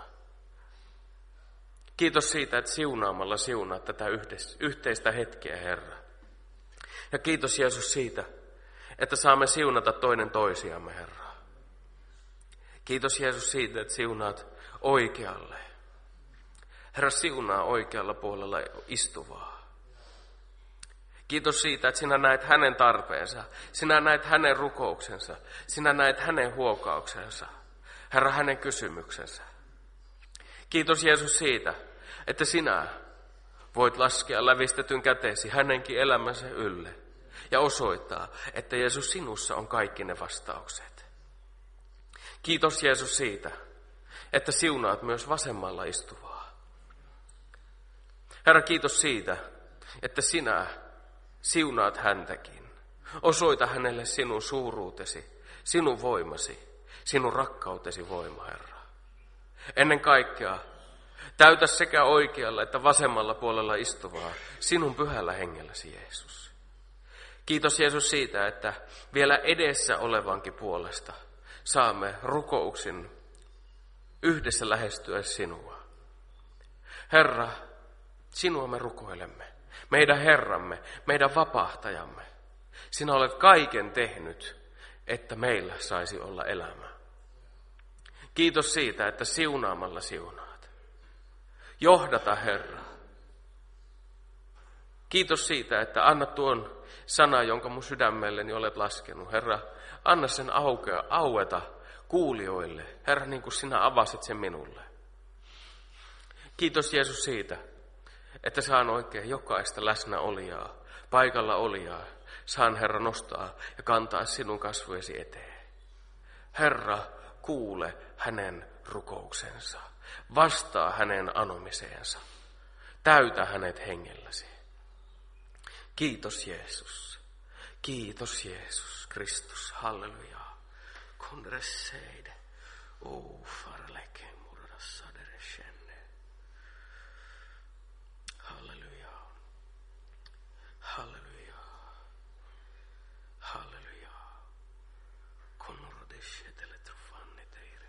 Kiitos siitä, että siunaamalla siunaat tätä yhteistä hetkeä, Herra. Ja kiitos Jeesus siitä, että saamme siunata toinen toisiamme, Herra. Kiitos Jeesus siitä, että siunaat oikealle. Herra, siunaa oikealla puolella istuvaa. Kiitos siitä, että sinä näet hänen tarpeensa, sinä näet hänen rukouksensa, sinä näet hänen huokauksensa, Herra, hänen kysymyksensä. Kiitos Jeesus siitä, että sinä voit laskea lävistetyn käteesi hänenkin elämänsä ylle ja osoittaa, että Jeesus sinussa on kaikki ne vastaukset. Kiitos Jeesus siitä, että siunaat myös vasemmalla istuvaa. Herra, kiitos siitä, että sinä siunaat häntäkin. Osoita hänelle sinun suuruutesi, sinun voimasi, sinun rakkautesi voima, Herra. Ennen kaikkea täytä sekä oikealla että vasemmalla puolella istuvaa sinun pyhällä hengelläsi, Jeesus. Kiitos Jeesus siitä, että vielä edessä olevankin puolesta saamme rukouksin yhdessä lähestyä sinua. Herra, Sinua me rukoilemme, meidän Herramme, meidän vapahtajamme. Sinä olet kaiken tehnyt, että meillä saisi olla elämä. Kiitos siitä, että siunaamalla siunaat. Johdata, Herra. Kiitos siitä, että anna tuon sana, jonka mun sydämelleni olet laskenut. Herra, anna sen aukea, aueta kuulijoille. Herra, niin kuin sinä avasit sen minulle. Kiitos Jeesus siitä, että saan oikein jokaista läsnäolijaa, paikalla olijaa. Saan, Herra, nostaa ja kantaa sinun kasvojesi eteen. Herra, kuule hänen rukouksensa. Vastaa hänen anomiseensa. Täytä hänet hengelläsi. Kiitos Jeesus. Kiitos Jeesus Kristus. Halleluja. Kun resseide. O farleke murdas sadere shenne. Halleluja. Halleluja. Halleluja. Kun rodeshetele trufanne teire.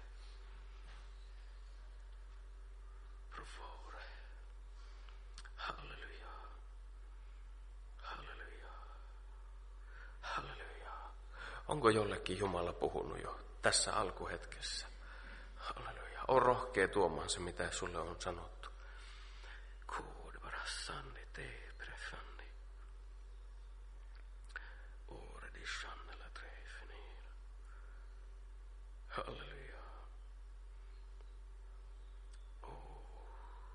Provore. Halleluja. Halleluja. Halleluja. Onko jollekin Jumala puhunut jo tässä alkuhetkessä? Halleluja. On rohkea tuomaan se, mitä sulle on sanottu. Kuudvarassanni te prefanni. Oredishannella trefeniin. Halleluja. Oh.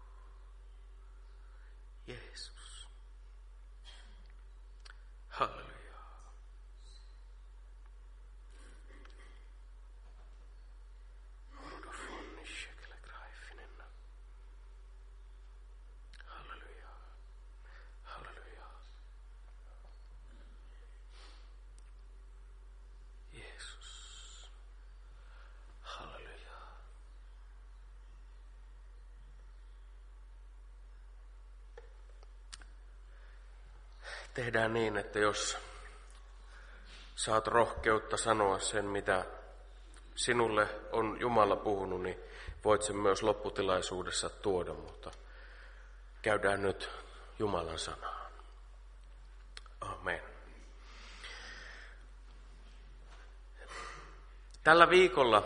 Jeesus. Halleluja. Halleluja. Halleluja. Jeesus. Halleluja. Tehdään niin, että jos saat rohkeutta sanoa sen, mitä sinulle on Jumala puhunut, niin voit sen myös lopputilaisuudessa tuoda, mutta käydään nyt Jumalan sanaan. Amen. Tällä viikolla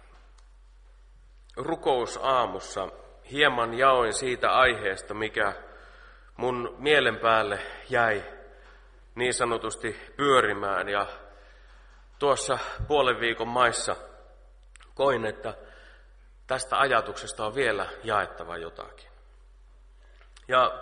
rukousaamussa hieman jaoin siitä aiheesta, mikä mun mielen päälle jäi niin sanotusti pyörimään. Ja tuossa puolen viikon maissa koin, että tästä ajatuksesta on vielä jaettava jotakin. Ja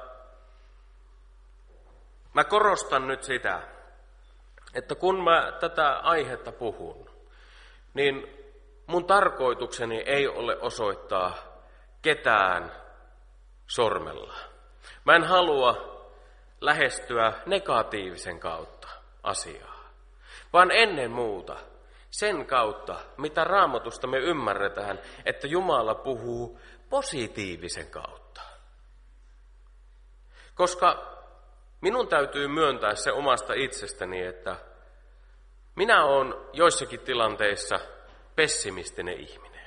mä korostan nyt sitä, että kun mä tätä aihetta puhun, niin mun tarkoitukseni ei ole osoittaa ketään sormella. Mä en halua lähestyä negatiivisen kautta asiaa, vaan ennen muuta sen kautta, mitä Raamatusta me ymmärretään, että Jumala puhuu positiivisen kautta. Koska minun täytyy myöntää se omasta itsestäni, että minä olen joissakin tilanteissa pessimistinen ihminen.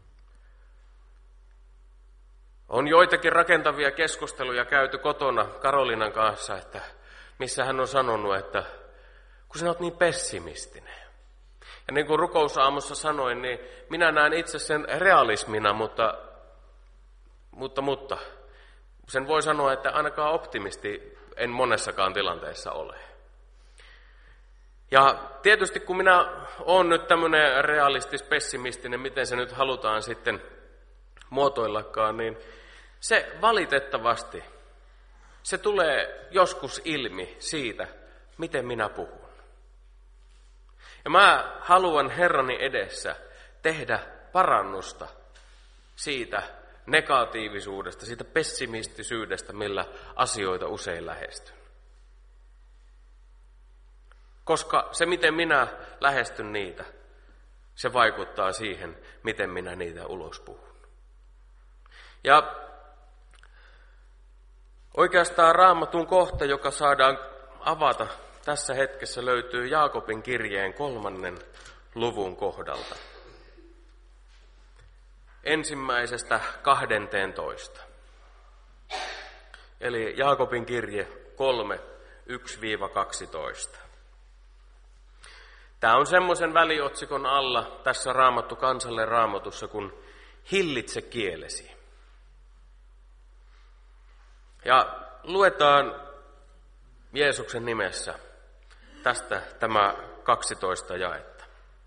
On joitakin rakentavia keskusteluja käyty kotona Karolinan kanssa, että missä hän on sanonut, että kun sinä olet niin pessimistinen. Ja niin kuin rukousaamussa sanoin, niin minä näen itse sen realismina, mutta, mutta, mutta sen voi sanoa, että ainakaan optimisti en monessakaan tilanteessa ole. Ja tietysti kun minä olen nyt tämmöinen realistis-pessimistinen, miten se nyt halutaan sitten muotoillakaan, niin se valitettavasti, se tulee joskus ilmi siitä, miten minä puhun. Ja mä haluan Herrani edessä tehdä parannusta siitä negatiivisuudesta, siitä pessimistisyydestä, millä asioita usein lähestyn. Koska se, miten minä lähestyn niitä, se vaikuttaa siihen, miten minä niitä ulos puhun. Ja oikeastaan Raamatun kohta, joka saadaan avata tässä hetkessä, löytyy Jaakobin kirjeen kolmannen luvun kohdalta. Ensimmäisestä kahdenteentoista. eli Jaakobin kirje kolme, yksi kaksitoista. Tämä on semmoisen väliotsikon alla tässä Raamattu kansalle Raamatussa, kun hillitse kielesi. Ja luetaan Jeesuksen nimessä tästä tämä kaksitoista jaetta.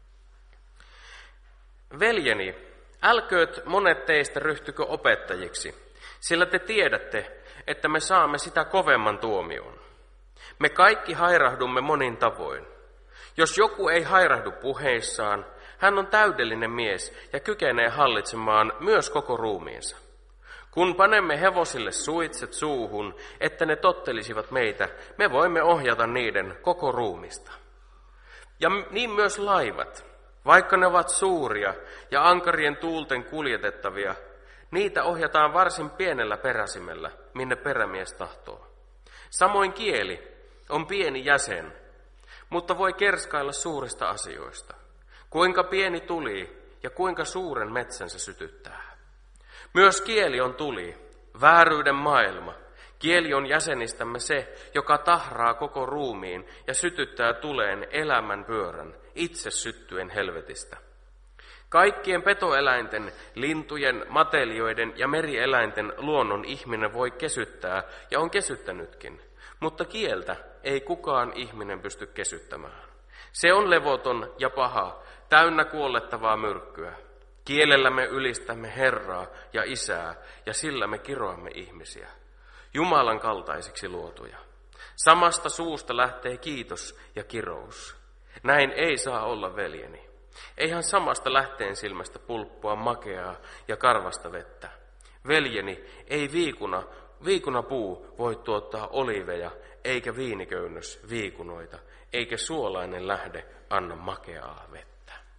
Veljeni, älkööt monet teistä ryhtykö opettajiksi, sillä te tiedätte, että me saamme sitä kovemman tuomion. Me kaikki hairahdumme monin tavoin. Jos joku ei hairahdu puheissaan, hän on täydellinen mies ja kykenee hallitsemaan myös koko ruumiinsa. Kun panemme hevosille suitset suuhun, että ne tottelisivat meitä, me voimme ohjata niiden koko ruumista. Ja niin myös laivat, vaikka ne ovat suuria ja ankarien tuulten kuljetettavia, niitä ohjataan varsin pienellä peräsimellä, minne perämies tahtoo. Samoin kieli on pieni jäsen, mutta voi kerskailla suurista asioista. Kuinka pieni tuli ja kuinka suuren metsän se sytyttää. Myös kieli on tuli, vääryyden maailma. Kieli on jäsenistämme se, joka tahraa koko ruumiin ja sytyttää tuleen elämän pyörän, itse syttyen helvetistä. Kaikkien petoeläinten, lintujen, matelioiden ja merieläinten luonnon ihminen voi kesyttää ja on kesyttänytkin, mutta kieltä ei kukaan ihminen pysty kesyttämään. Se on levoton ja paha, täynnä kuollettavaa myrkkyä. Kielellä me ylistämme Herraa ja Isää, ja sillä me kiroamme ihmisiä, Jumalan kaltaisiksi luotuja. Samasta suusta lähtee kiitos ja kirous. Näin ei saa olla, veljeni. Eihän samasta lähteen silmästä pulppua makeaa ja karvasta vettä. Veljeni, ei viikuna, viikunapuu voi tuottaa oliiveja, eikä viiniköynnös viikunoita, eikä suolainen lähde anna makeaa vettä.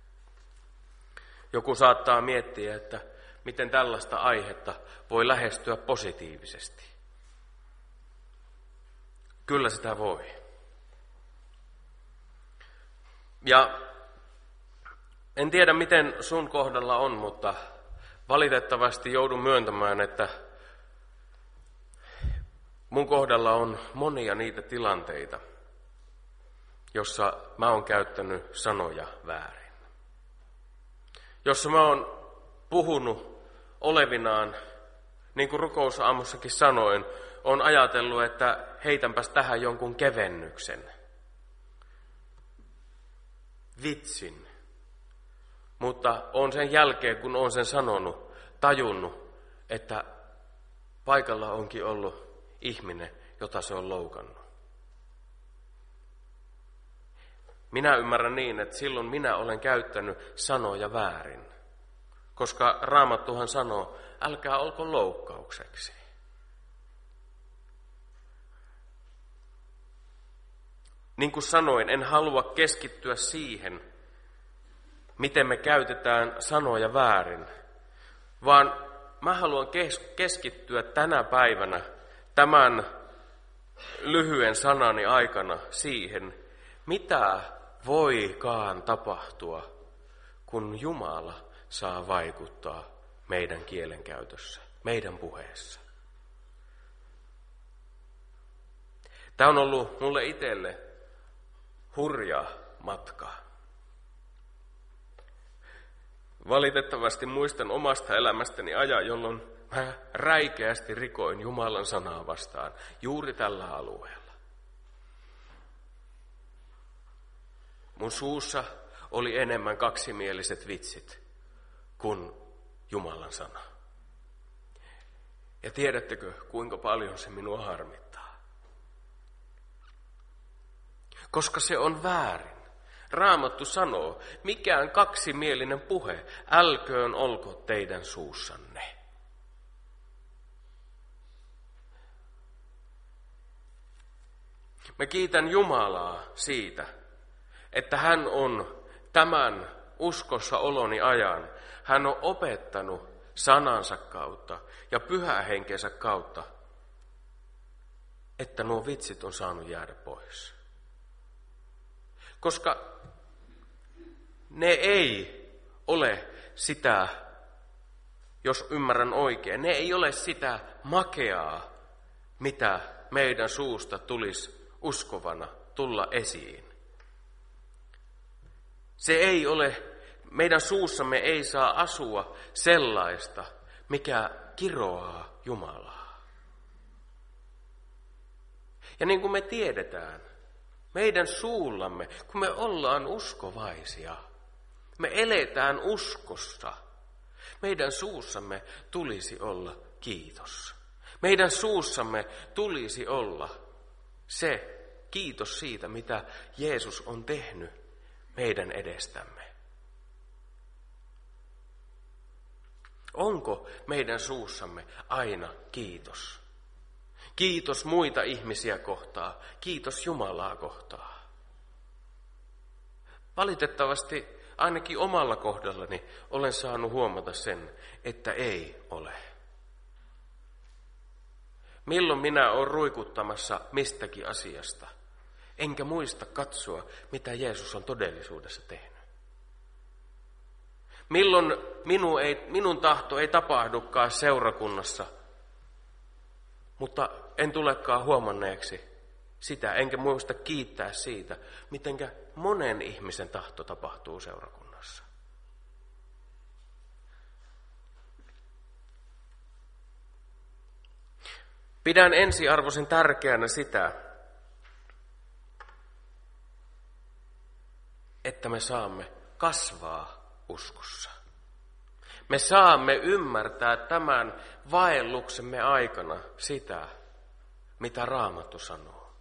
Joku saattaa miettiä, että miten tällaista aihetta voi lähestyä positiivisesti. Kyllä sitä voi. Ja en tiedä, miten sun kohdalla on, mutta valitettavasti joudun myöntämään, että mun kohdalla on monia niitä tilanteita, jossa mä oon käyttänyt sanoja väärin. Jossa mä oon puhunut olevinaan, niin kuin rukousaamussakin sanoin, on ajatellut, että heitänpäs tähän jonkun kevennyksen, vitsin. Mutta on sen jälkeen, kun on sen sanonut, tajunnut, että paikalla onkin ollut ihminen, jota se on loukannut. Minä ymmärrän niin, että silloin minä olen käyttänyt sanoja väärin, koska Raamattuhan sanoo, älkää olko loukkaukseksi. Niin kuin sanoin, en halua keskittyä siihen, miten me käytetään sanoja väärin, vaan mä haluan keskittyä tänä päivänä tämän lyhyen sanani aikana siihen, mitä voikaan tapahtua, kun Jumala saa vaikuttaa meidän kielenkäytössä, meidän puheessa. Tämä on ollut mulle itselle hurja matka. Valitettavasti muistan omasta elämästäni ajan, jolloin mä räikeästi rikoin Jumalan sanaa vastaan juuri tällä alueella. Mun suussa oli enemmän kaksimieliset vitsit kuin Jumalan sana. Ja tiedättekö, kuinka paljon se minua harmittaa? Koska se on väärin. Raamattu sanoo, mikään kaksimielinen puhe, älköön olko teidän suussanne. Mä kiitän Jumalaa siitä, että hän on tämän uskossa oloni ajan, hän on opettanut sanansa kautta ja pyhähenkensä kautta, että nuo vitsit on saanut jäädä pois. Koska ne ei ole sitä, jos ymmärrän oikein, ne ei ole sitä makeaa, mitä meidän suusta tulisi uskovana tulla esiin. Se ei ole, meidän suussamme ei saa asua sellaista, mikä kiroaa Jumalaa. Ja niin kuin me tiedetään, meidän suullamme, kun me ollaan uskovaisia, me eletään uskossa, meidän suussamme tulisi olla kiitos. Meidän suussamme tulisi olla se kiitos siitä, mitä Jeesus on tehnyt meidän edestämme. Onko meidän suussamme aina kiitos? Kiitos muita ihmisiä kohtaan, kiitos Jumalaa kohtaan. Valitettavasti ainakin omalla kohdallani olen saanut huomata sen, että ei ole. Milloin minä olen ruikuttamassa mistäkin asiasta, enkä muista katsoa, mitä Jeesus on todellisuudessa tehnyt. Milloin minun, ei, minun tahto ei tapahdukaan seurakunnassa, mutta en tulekaan huomanneeksi sitä, enkä muista kiittää siitä, mitenkä monen ihmisen tahto tapahtuu seurakunnassa. Pidän ensiarvoisen tärkeänä sitä, että me saamme kasvaa uskossa. Me saamme ymmärtää tämän vaelluksemme aikana sitä, mitä Raamattu sanoo.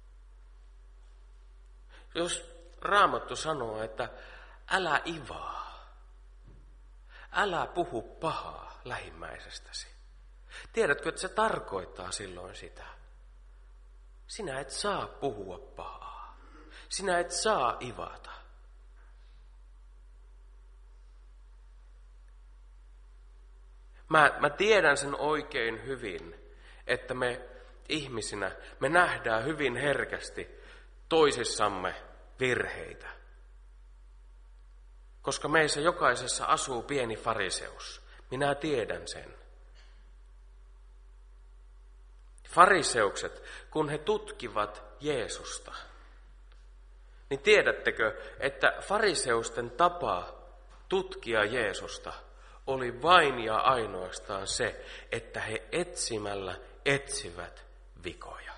Jos Raamattu sanoo, että älä ivaa, älä puhu pahaa lähimmäisestäsi. Tiedätkö, että se tarkoittaa silloin sitä? Sinä et saa puhua pahaa. Sinä et saa ivata. Mä, mä tiedän sen oikein hyvin, että me ihmisinä, me nähdään hyvin herkästi toisissamme virheitä. Koska meissä jokaisessa asuu pieni fariseus. Minä tiedän sen. Fariseukset, kun he tutkivat Jeesusta, niin tiedättekö, että fariseusten tapa tutkia Jeesusta oli vain ja ainoastaan se, että he etsimällä etsivät vikoja.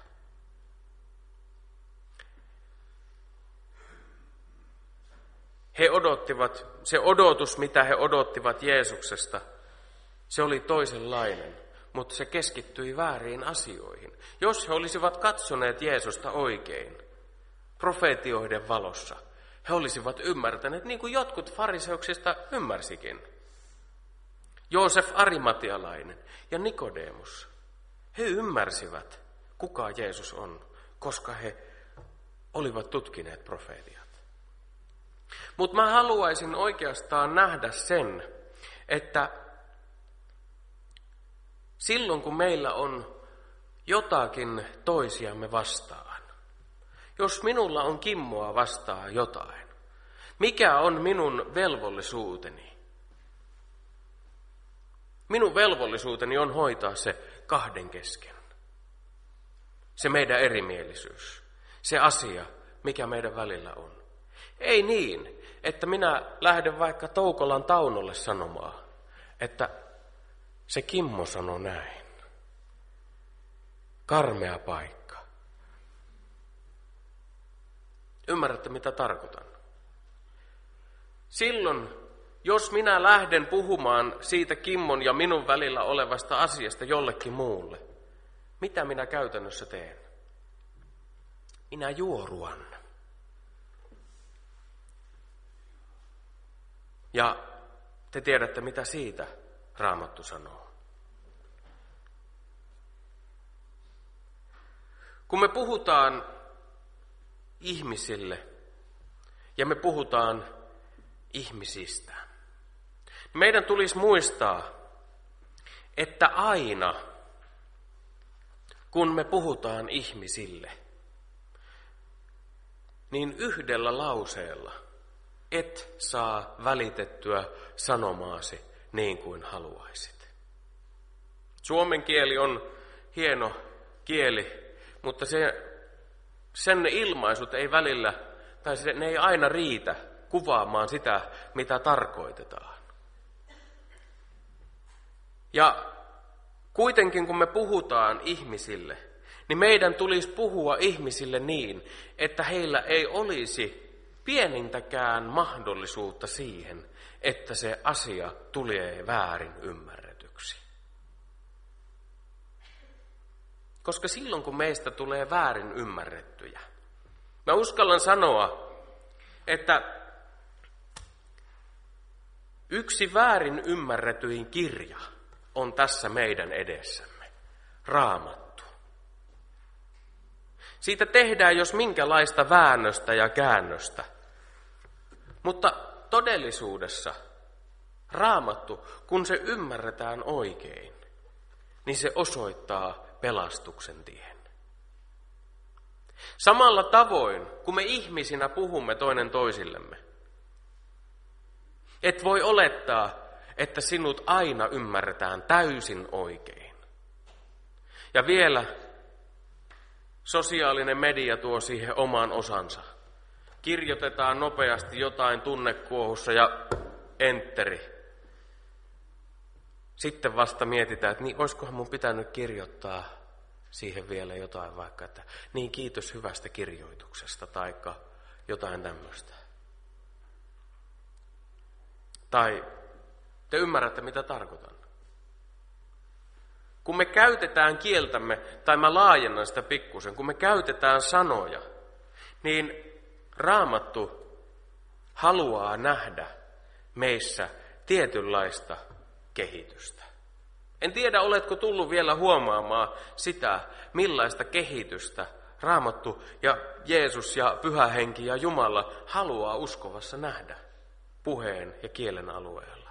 He odottivat, se odotus, mitä he odottivat Jeesuksesta, se oli toisenlainen, mutta se keskittyi vääriin asioihin. Jos he olisivat katsoneet Jeesusta oikein, profeetioiden valossa, he olisivat ymmärtäneet, niin kuin jotkut fariseuksista ymmärsikin. Joosef Arimatialainen ja Nikodemus, he ymmärsivät, kuka Jeesus on, koska he olivat tutkineet profeetiat. Mutta mä haluaisin oikeastaan nähdä sen, että silloin kun meillä on jotakin toisiamme vastaan, jos minulla on kimmoa vastaan jotain, mikä on minun velvollisuuteni? Minun velvollisuuteni on hoitaa se kahden kesken. Se meidän erimielisyys, se asia, mikä meidän välillä on. Ei niin, että minä lähden vaikka Toukolan Taunolle sanomaan, että se Kimmo sanoi näin. Karmea paikka. Ymmärrätte, mitä tarkoitan? Silloin, jos minä lähden puhumaan siitä Kimmon ja minun välillä olevasta asiasta jollekin muulle, mitä minä käytännössä teen? Minä juoruan. Ja te tiedätte, mitä siitä Raamattu sanoo. Kun me puhutaan ihmisille ja me puhutaan ihmisistä, meidän tulisi muistaa, että aina kun me puhutaan ihmisille, niin yhdellä lauseella et saa välitettyä sanomaasi niin kuin haluaisit. Suomen kieli on hieno kieli, mutta se, sen ilmaisut ei välillä, tai se, ne ei aina riitä kuvaamaan sitä, mitä tarkoitetaan. Ja kuitenkin kun me puhutaan ihmisille, niin meidän tulisi puhua ihmisille niin, että heillä ei olisi pienintäkään mahdollisuutta siihen, että se asia tulee väärin ymmärretyksi. Koska silloin kun meistä tulee väärin ymmärrettyjä, mä uskallan sanoa, että yksi väärin ymmärretyin kirja on tässä meidän edessämme, Raamattu. Siitä tehdään jos minkälaista väännöstä ja käännöstä, mutta todellisuudessa Raamattu, kun se ymmärretään oikein, niin se osoittaa pelastuksen tien. Samalla tavoin, kun me ihmisinä puhumme toinen toisillemme, et voi olettaa, että sinut aina ymmärretään täysin oikein. Ja vielä sosiaalinen media tuo siihen oman osansa. Kirjoitetaan nopeasti jotain tunnekuohussa ja entteri. Sitten vasta mietitään, että niin, olisikohan mun pitänyt kirjoittaa siihen vielä jotain vaikka, että niin kiitos hyvästä kirjoituksesta tai jotain tämmöistä. Tai te ymmärrätte, mitä tarkoitan. Kun me käytetään kieltämme, tai mä laajennan sitä pikkusen, kun me käytetään sanoja, niin Raamattu haluaa nähdä meissä tietynlaista kehitystä. En tiedä, oletko tullut vielä huomaamaan sitä, millaista kehitystä Raamattu ja Jeesus ja Pyhä Henki ja Jumala haluaa uskovassa nähdä puheen ja kielen alueella.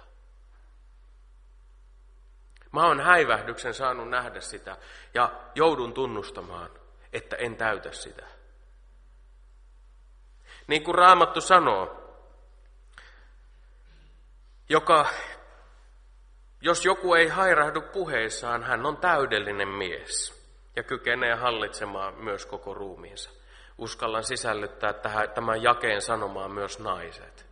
Mä oon häivähdyksen saanut nähdä sitä ja joudun tunnustamaan, että en täytä sitä. Niin kuin Raamattu sanoo, joka, jos joku ei hairahdu puheissaan, hän on täydellinen mies ja kykenee hallitsemaan myös koko ruumiinsa. Uskallan sisällyttää tähän, tämän jakeen sanomaan myös naiset.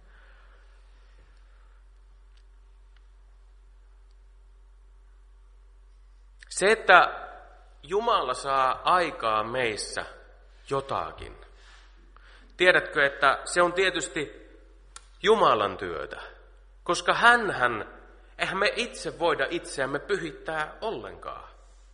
Se, että Jumala saa aikaa meissä jotakin. Tiedätkö, että se on tietysti Jumalan työtä, koska hänhän, eihän me itse voida itseämme pyhittää ollenkaan.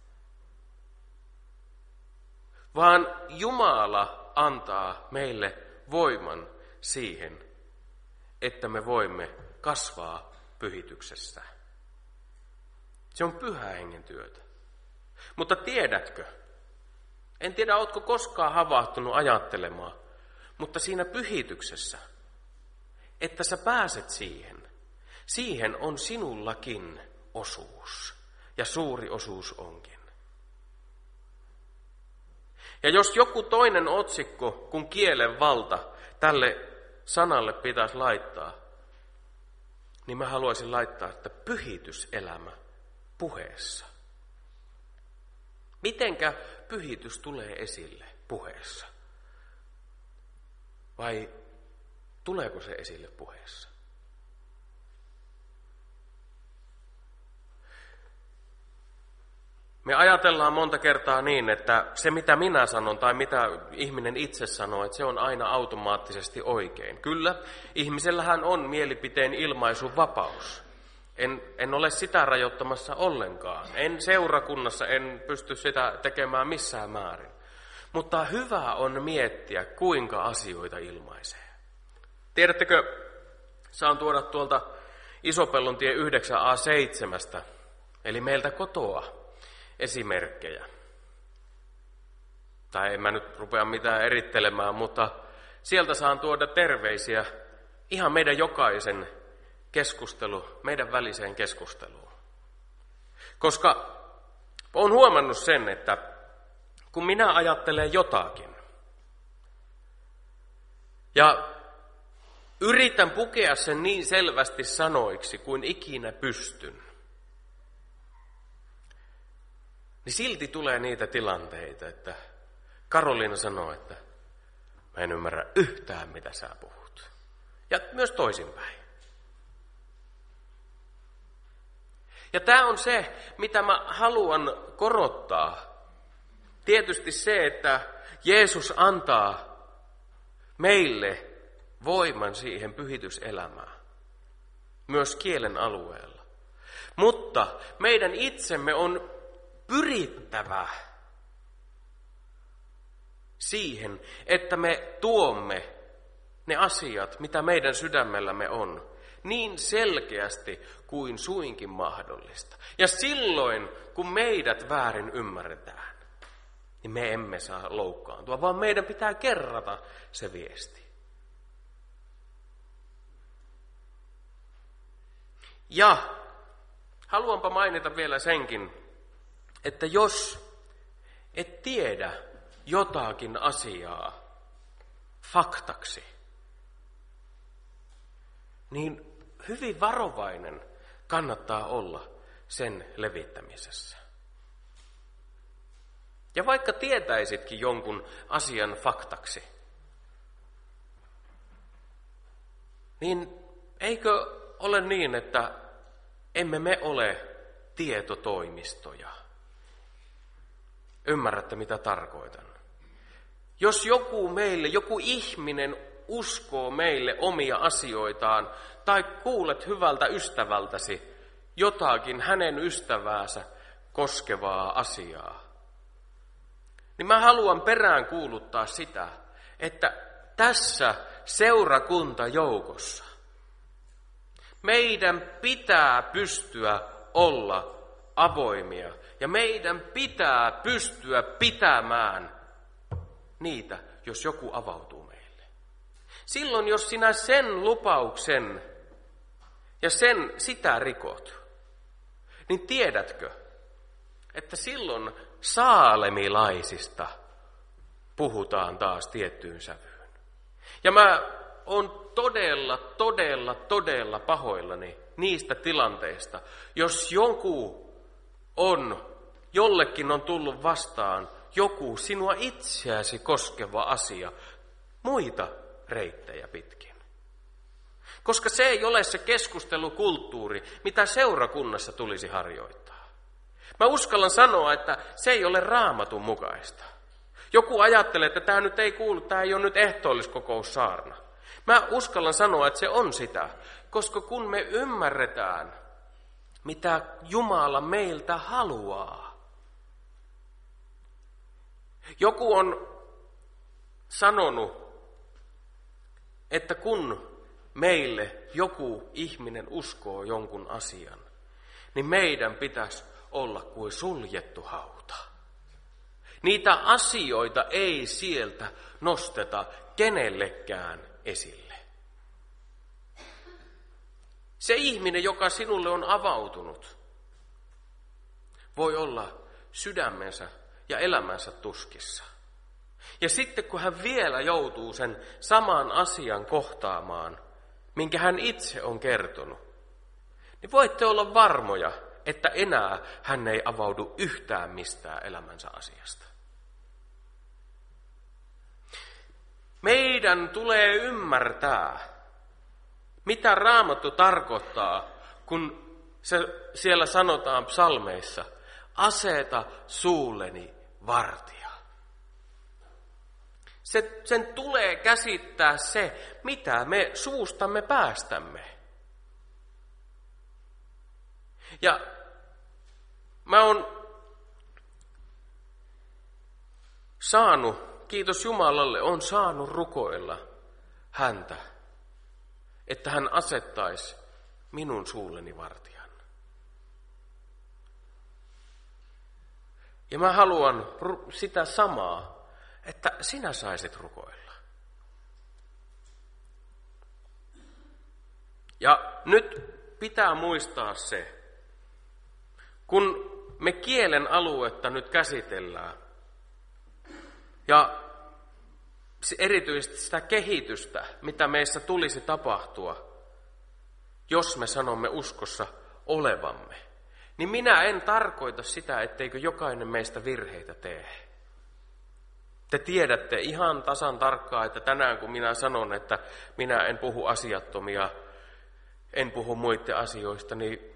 Vaan Jumala antaa meille voiman siihen, että me voimme kasvaa pyhityksessä. Se on Pyhän Hengen työtä. Mutta tiedätkö, en tiedä, ootko koskaan havahtunut ajattelemaan, mutta siinä pyhityksessä, että sä pääset siihen, siihen on sinullakin osuus. Ja suuri osuus onkin. Ja jos joku toinen otsikko kuin kielen valta tälle sanalle pitäisi laittaa, niin mä haluaisin laittaa, että pyhityselämä puheessa. Mitenkä pyhitys tulee esille puheessa? Vai tuleeko se esille puheessa? Me ajatellaan monta kertaa niin, että se mitä minä sanon tai mitä ihminen itse sanoo, että se on aina automaattisesti oikein. Kyllä, ihmisellähän on mielipiteen ilmaisun vapaus. En, en ole sitä rajoittamassa ollenkaan. En seurakunnassa, en pysty sitä tekemään missään määrin. Mutta hyvä on miettiä, kuinka asioita ilmaisee. Tiedättekö, saan tuoda tuolta Isopellontie yhdeksän A seitsemän, eli meiltä kotoa, esimerkkejä. Tai en mä nyt rupea mitään erittelemään, mutta sieltä saan tuoda terveisiä ihan meidän jokaisen keskustelu, meidän väliseen keskusteluun. Koska olen huomannut sen, että kun minä ajattelen jotakin ja yritän pukea sen niin selvästi sanoiksi kuin ikinä pystyn, niin silti tulee niitä tilanteita, että Karoliina sanoo, että mä en ymmärrä yhtään, mitä sä puhut. Ja myös toisinpäin. Ja tämä on se, mitä mä haluan korottaa. Tietysti se, että Jeesus antaa meille voiman siihen pyhityselämään. Myös kielen alueella. Mutta meidän itsemme on pyrittävä siihen, että me tuomme ne asiat, mitä meidän sydämellämme on, niin selkeästi kuin suinkin mahdollista. Ja silloin, kun meidät väärin ymmärretään, niin me emme saa loukkaantua, vaan meidän pitää kerrata se viesti. Ja haluanpa mainita vielä senkin, että jos et tiedä jotakin asiaa faktaksi, niin hyvin varovainen kannattaa olla sen levittämisessä. Ja vaikka tietäisitkin jonkun asian faktaksi, niin eikö ole niin, että emme me ole tietotoimistoja? Ymmärrätte, mitä tarkoitan. Jos joku meille, joku ihminen uskoo meille omia asioitaan, tai kuulet hyvältä ystävältäsi jotakin hänen ystäväänsä koskevaa asiaa, niin mä haluan perään kuuluttaa sitä, että tässä seurakuntajoukossa meidän pitää pystyä olla avoimia ja meidän pitää pystyä pitämään niitä, jos joku avautuu meille. Silloin, jos sinä sen lupauksen ja sen sitä rikot, niin tiedätkö, että silloin saalemilaisista puhutaan taas tiettyyn sävyyn. Ja mä oon todella, todella, todella pahoillani niistä tilanteista, jos joku on, jollekin on tullut vastaan joku sinua itseäsi koskeva asia muita reittejä pitkin. Koska se ei ole se keskustelukulttuuri, mitä seurakunnassa tulisi harjoittaa. Mä uskallan sanoa, että se ei ole Raamatun mukaista. Joku ajattelee, että tämä nyt ei kuulu, tämä ei ole nyt ehtoolliskokoussaarna. Mä uskallan sanoa, että se on sitä, koska kun me ymmärretään, mitä Jumala meiltä haluaa. Joku on sanonut, että kun meille joku ihminen uskoo jonkun asian, niin meidän pitäisi olla kuin suljettu hauta. Niitä asioita ei sieltä nosteta kenellekään esille. Se ihminen, joka sinulle on avautunut, voi olla sydämensä ja elämänsä tuskissa. Ja sitten kun hän vielä joutuu sen saman asian kohtaamaan, minkä hän itse on kertonut, niin voitte olla varmoja, että enää hän ei avaudu yhtään mistään elämänsä asiasta. Meidän tulee ymmärtää, mitä Raamattu tarkoittaa, kun se siellä sanotaan psalmeissa, aseta suulleni vartija. Se, sen tulee käsittää se, mitä me suustamme päästämme. Ja mä oon saanut, kiitos Jumalalle, on saanut rukoilla häntä, että hän asettaisi minun suulleni vartijan. Ja mä haluan sitä samaa, että sinä saisit rukoilla. Ja nyt pitää muistaa se, kun me kielen aluetta nyt käsitellään, ja erityisesti sitä kehitystä, mitä meissä tulisi tapahtua, jos me sanomme uskossa olevamme, niin minä en tarkoita sitä, etteikö jokainen meistä virheitä tee. Te tiedätte ihan tasan tarkkaan, että tänään kun minä sanon, että minä en puhu asiattomia, en puhu muiden asioista, niin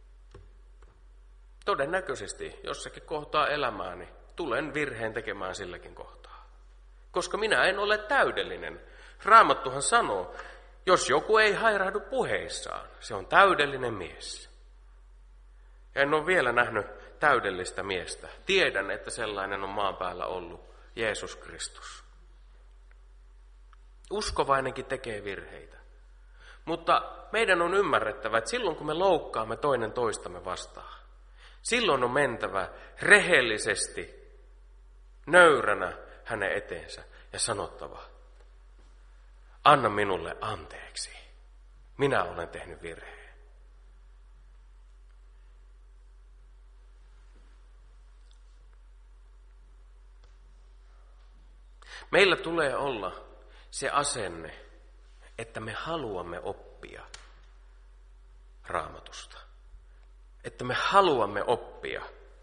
todennäköisesti jossakin kohtaa elämääni tulen virheen tekemään silläkin kohtaa. Koska minä en ole täydellinen. Raamattuhan sanoo, jos joku ei hairahdu puheissaan, se on täydellinen mies. En ole vielä nähnyt täydellistä miestä. Tiedän, että sellainen on maan päällä ollut Jeesus Kristus. Uskovainenkin tekee virheitä. Mutta meidän on ymmärrettävä, että silloin kun me loukkaamme toinen toistamme vastaan, silloin on mentävä rehellisesti, nöyränä hänen eteensä ja sanottava, anna minulle anteeksi, minä olen tehnyt virheen. Meillä tulee olla se asenne, että me haluamme oppia Raamatusta. Että me haluamme oppia.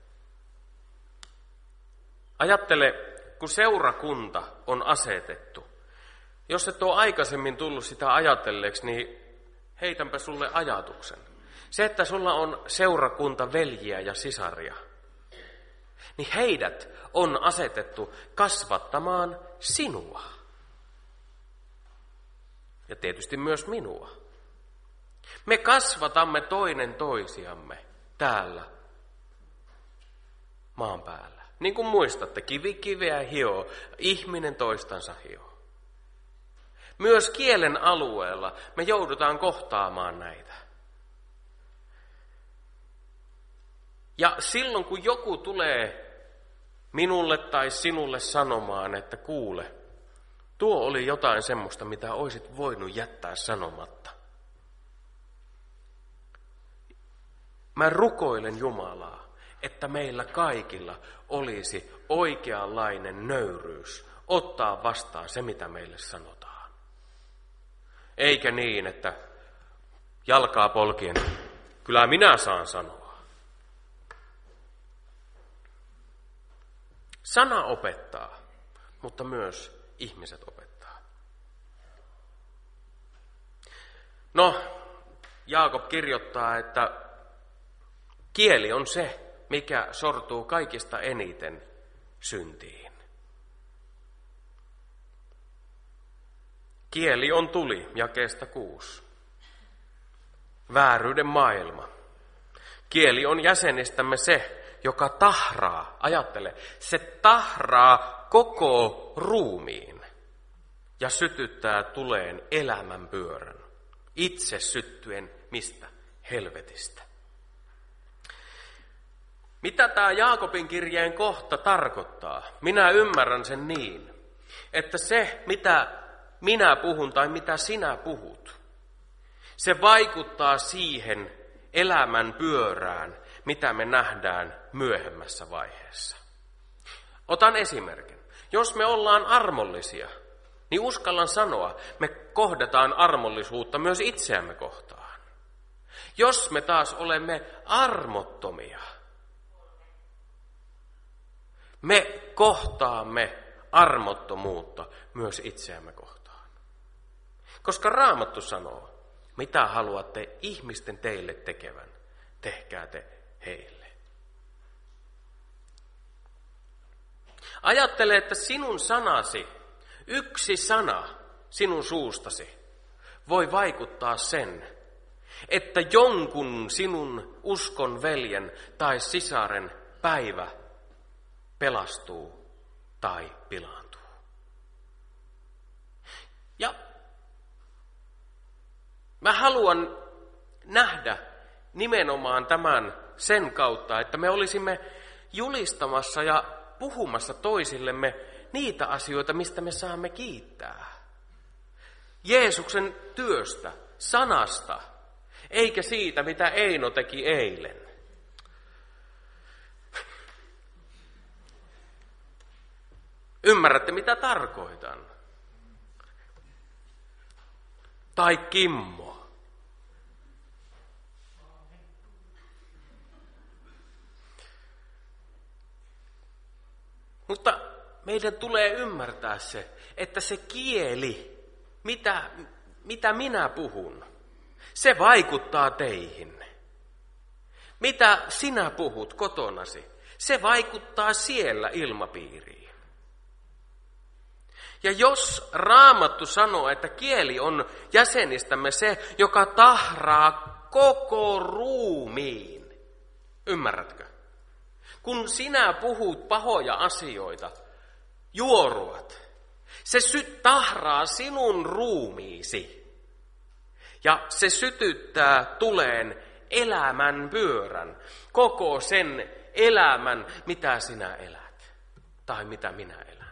Ajattele, kun seurakunta on asetettu. Jos et ole aikaisemmin tullut sitä ajatelleeksi, niin heitänpä sulle ajatuksen. Se, että sulla on seurakunta veljiä ja sisaria, niin heidät on asetettu kasvattamaan sinua. Ja tietysti myös minua. Me kasvatamme toinen toisiamme täällä maan päällä. Niin kuin muistatte, kivi kiveä hioo, ihminen toistansa hioo. Myös kielen alueella me joudutaan kohtaamaan näitä. Ja silloin kun joku tulee minulle tai sinulle sanomaan, että kuule, tuo oli jotain semmoista, mitä olisit voinut jättää sanomatta. Mä rukoilen Jumalaa, että meillä kaikilla olisi oikeanlainen nöyryys ottaa vastaan se, mitä meille sanotaan. Eikä niin, että jalkaa polkien, kyllä minä saan sanoa. Sana opettaa, mutta myös ihmiset opettaa. No, Jaakob kirjoittaa, että kieli on se, mikä sortuu kaikista eniten syntiin. Kieli on tuli, jakeesta kuusi. Vääryyden maailma. Kieli on jäsenistämme se, joka tahraa, ajattele, se tahraa koko ruumiin ja sytyttää tuleen elämän pyörän. Itse syttyen mistä? Helvetistä. Mitä tämä Jaakobin kirjeen kohta tarkoittaa? Minä ymmärrän sen niin, että se mitä minä puhun tai mitä sinä puhut, se vaikuttaa siihen elämän pyörään, mitä me nähdään myöhemmässä vaiheessa. Otan esimerkin. Jos me ollaan armollisia, niin uskallan sanoa, me kohdataan armollisuutta myös itseämme kohtaan. Jos me taas olemme armottomia, me kohtaamme armottomuutta myös itseämme kohtaan. Koska Raamattu sanoo, mitä haluatte ihmisten teille tekevän, tehkää te heille. Ajattele, että sinun sanasi, yksi sana sinun suustasi, voi vaikuttaa sen, että jonkun sinun uskon veljen tai sisaren päivä pelastuu tai pilaantuu. Ja mä haluan nähdä nimenomaan tämän sen kautta, että me olisimme julistamassa ja puhumassa toisillemme niitä asioita, mistä me saamme kiittää. Jeesuksen työstä, sanasta, eikä siitä, mitä Eino teki eilen. Ymmärrätte, mitä tarkoitan? Tai Kimmo. meidän tulee ymmärtää se, että se kieli, mitä, mitä minä puhun, se vaikuttaa teihin. Mitä sinä puhut kotonasi, se vaikuttaa siellä ilmapiiriin. Ja jos Raamattu sanoo, että kieli on jäsenistämme se, joka tahraa koko ruumiin, ymmärrätkö? Kun sinä puhut pahoja asioita, juoruat, se sy- tahraa sinun ruumiisi ja se sytyttää tuleen elämän pyörän, koko sen elämän, mitä sinä elät tai mitä minä elän.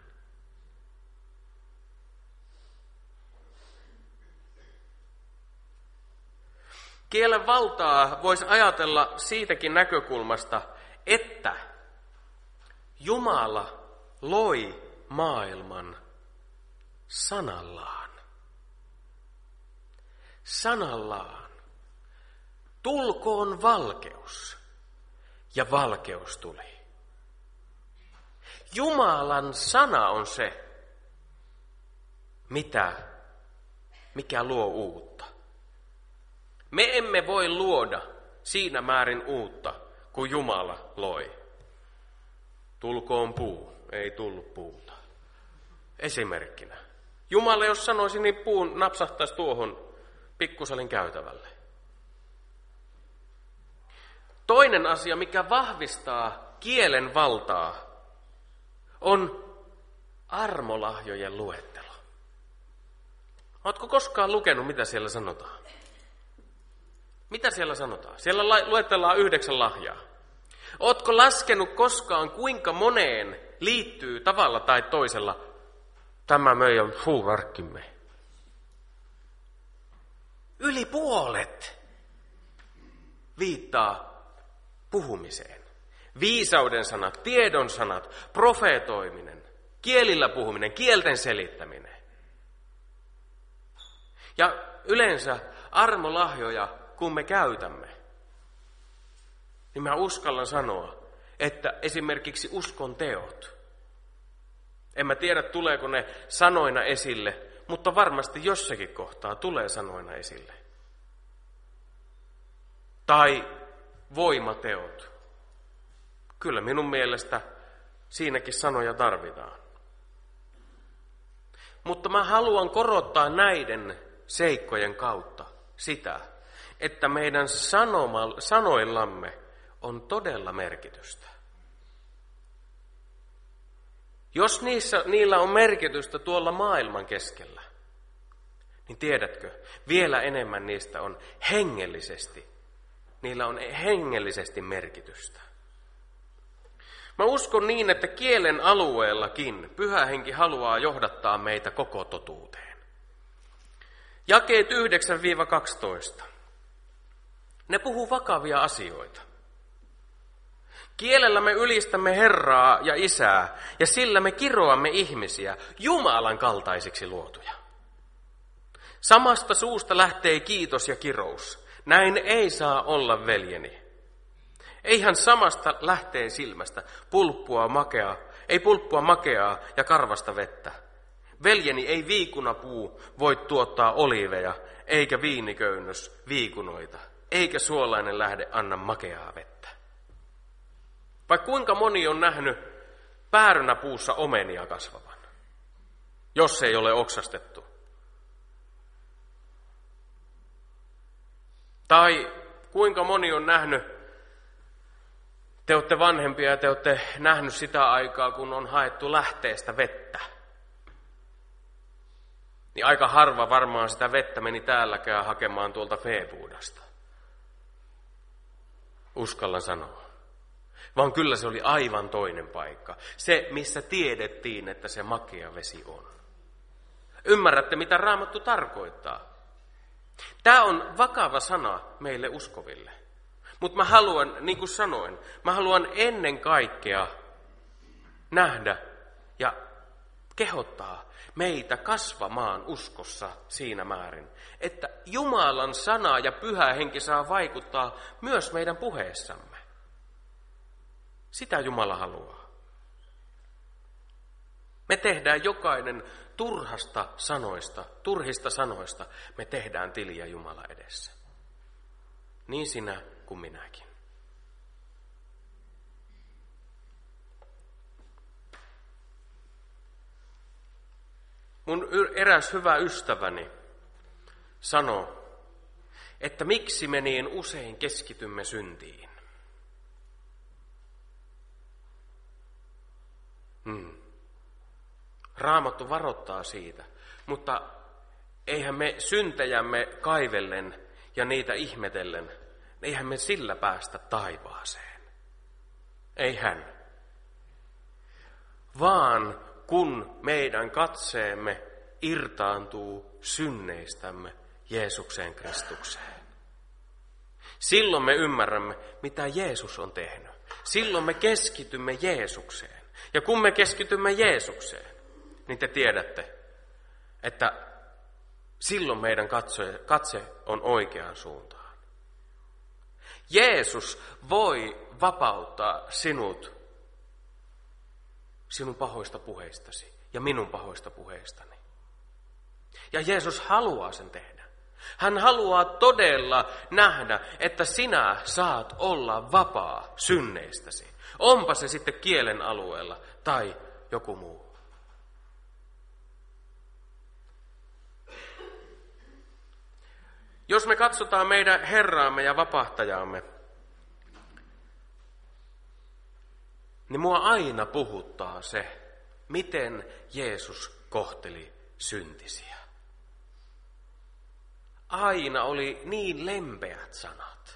Kielen valtaa voisi ajatella siitäkin näkökulmasta, että Jumala loi maailman sanallaan. Sanallaan. Tulkoon valkeus, ja valkeus tuli. Jumalan sana on se, mitä, mikä luo uutta. Me emme voi luoda siinä määrin uutta, kuin Jumala loi. Tulkoon puu, ei tullut puuta. Esimerkkinä. Jumala, jos sanoisi, niin puun napsahtaisi tuohon pikkusalin käytävälle. Toinen asia, mikä vahvistaa kielen valtaa, on armolahjojen luettelo. Oletko koskaan lukenut, mitä siellä sanotaan? Mitä siellä sanotaan? Siellä luetellaan yhdeksän lahjaa. Oletko laskenut koskaan, kuinka moneen liittyy tavalla tai toisella tämä meidän suuverkkimme? Yli puolet viittaa puhumiseen. Viisauden sanat, tiedon sanat, profeetoiminen, kielillä puhuminen, kielten selittäminen. Ja yleensä armolahjoja, kun me käytämme, niin mä uskallan sanoa, että esimerkiksi uskon teot. En mä tiedä, tuleeko ne sanoina esille, mutta varmasti jossakin kohtaa tulee sanoina esille. Tai voimateot. Kyllä minun mielestä siinäkin sanoja tarvitaan. Mutta mä haluan korottaa näiden seikkojen kautta sitä, että meidän sanoma, sanoillamme on todella merkitystä. Jos niissä, niillä on merkitystä tuolla maailman keskellä, niin tiedätkö, vielä enemmän niistä on hengellisesti. Niillä on hengellisesti merkitystä. Mä uskon niin, että kielen alueellakin Pyhä Henki haluaa johdattaa meitä koko totuuteen. Jakeet yhdeksän kaksitoista. Ne puhuu vakavia asioita. Kielellä me ylistämme Herraa ja Isää, ja sillä me kiroamme ihmisiä Jumalan kaltaisiksi luotuja. Samasta suusta lähtee kiitos ja kirous. Näin ei saa olla, veljeni. Eihän samasta lähteen silmästä pulppua makea, ei pulppua makeaa ja karvasta vettä. Veljeni, ei viikunapuu voi tuottaa oliiveja, eikä viiniköynnös viikunoita, eikä suolainen lähde anna makeaa vettä. Vai kuinka moni on nähnyt päärynäpuussa omenia kasvavan, jos ei ole oksastettu? Tai kuinka moni on nähnyt, te olette vanhempia ja te olette nähnyt sitä aikaa, kun on haettu lähteestä vettä. Niin aika harva varmaan sitä vettä meni täälläkään hakemaan tuolta Feebuudasta. Uskallan sanoa. Vaan kyllä se oli aivan toinen paikka. Se, missä tiedettiin, että se makea vesi on. Ymmärrätte, mitä Raamattu tarkoittaa? Tämä on vakava sana meille uskoville. Mutta mä haluan, niin kuin sanoin, mä haluan ennen kaikkea nähdä ja kehottaa meitä kasvamaan uskossa siinä määrin, että Jumalan sana ja Pyhä Henki saa vaikuttaa myös meidän puheessamme. Sitä Jumala haluaa. Me tehdään jokainen turhasta sanoista, turhista sanoista, me tehdään tiliä Jumala edessä. Niin sinä kuin minäkin. Mun eräs hyvä ystäväni sanoi, että miksi me niin usein keskitymme syntiin. Hmm. Raamattu varoittaa siitä, mutta eihän me syntejämme kaivellen ja niitä ihmetellen, eihän me sillä päästä taivaaseen. Eihän. Vaan kun meidän katseemme irtaantuu synneistämme Jeesukseen Kristukseen. Silloin me ymmärrämme, mitä Jeesus on tehnyt. Silloin me keskitymme Jeesukseen. Ja kun me keskitymme Jeesukseen, niin te tiedätte, että silloin meidän katse, katse on oikeaan suuntaan. Jeesus voi vapauttaa sinut sinun pahoista puheistasi ja minun pahoista puheistani. Ja Jeesus haluaa sen tehdä. Hän haluaa todella nähdä, että sinä saat olla vapaa synneistäsi. Onpa se sitten kielen alueella tai joku muu. Jos me katsotaan meidän Herraamme ja Vapahtajaamme, niin mua aina puhuttaa se, miten Jeesus kohteli syntisiä. Aina oli niin lempeät sanat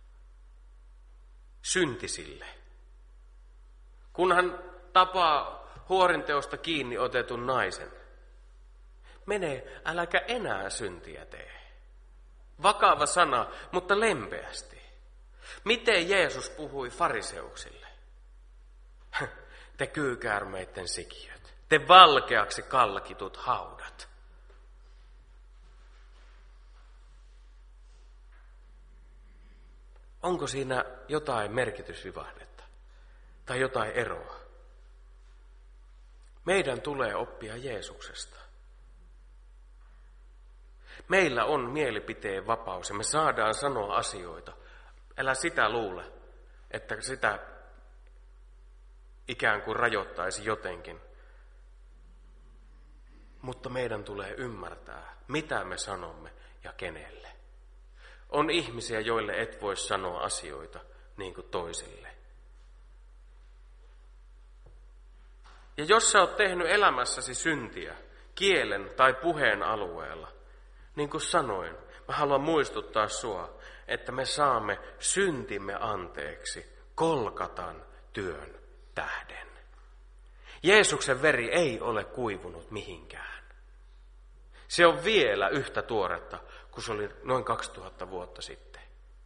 syntisille. Kun hän tapaa huorinteosta kiinni otetun naisen, mene, äläkä enää syntiä tee. Vakava sana, mutta lempeästi. Miten Jeesus puhui fariseuksille? Te kyykäärmeitten sikiöt, te valkeaksi kalkitut haudat. Onko siinä jotain merkitysvivahdetta tai jotain eroa? Meidän tulee oppia Jeesuksesta. Meillä on mielipiteen vapaus ja me saadaan sanoa asioita. Älä sitä luule, että sitä ikään kuin rajoittaisi jotenkin. Mutta meidän tulee ymmärtää, mitä me sanomme ja kenelle. On ihmisiä, joille et voi sanoa asioita niin kuin toisille. Ja jos sä oot tehnyt elämässäsi syntiä kielen tai puheen alueella, niin kuin sanoin, mä haluan muistuttaa sua, että me saamme syntimme anteeksi Golgatan työn tähden. Jeesuksen veri ei ole kuivunut mihinkään. Se on vielä yhtä tuoretta kuin se oli noin kaksituhatta vuotta sitten.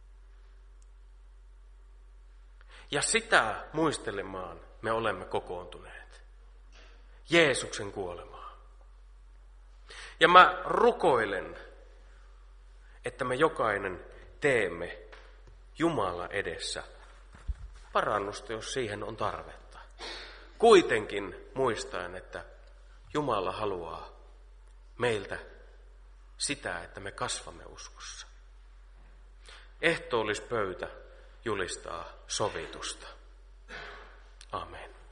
Ja sitä muistelemaan me olemme kokoontuneet. Jeesuksen kuolemaa. Ja mä rukoilen, että me jokainen teemme Jumala edessä parannusta, jos siihen on tarvetta. Kuitenkin muistaen, että Jumala haluaa meiltä sitä, että me kasvamme uskossa. Ehtoollispöytä julistaa sovitusta. Amen.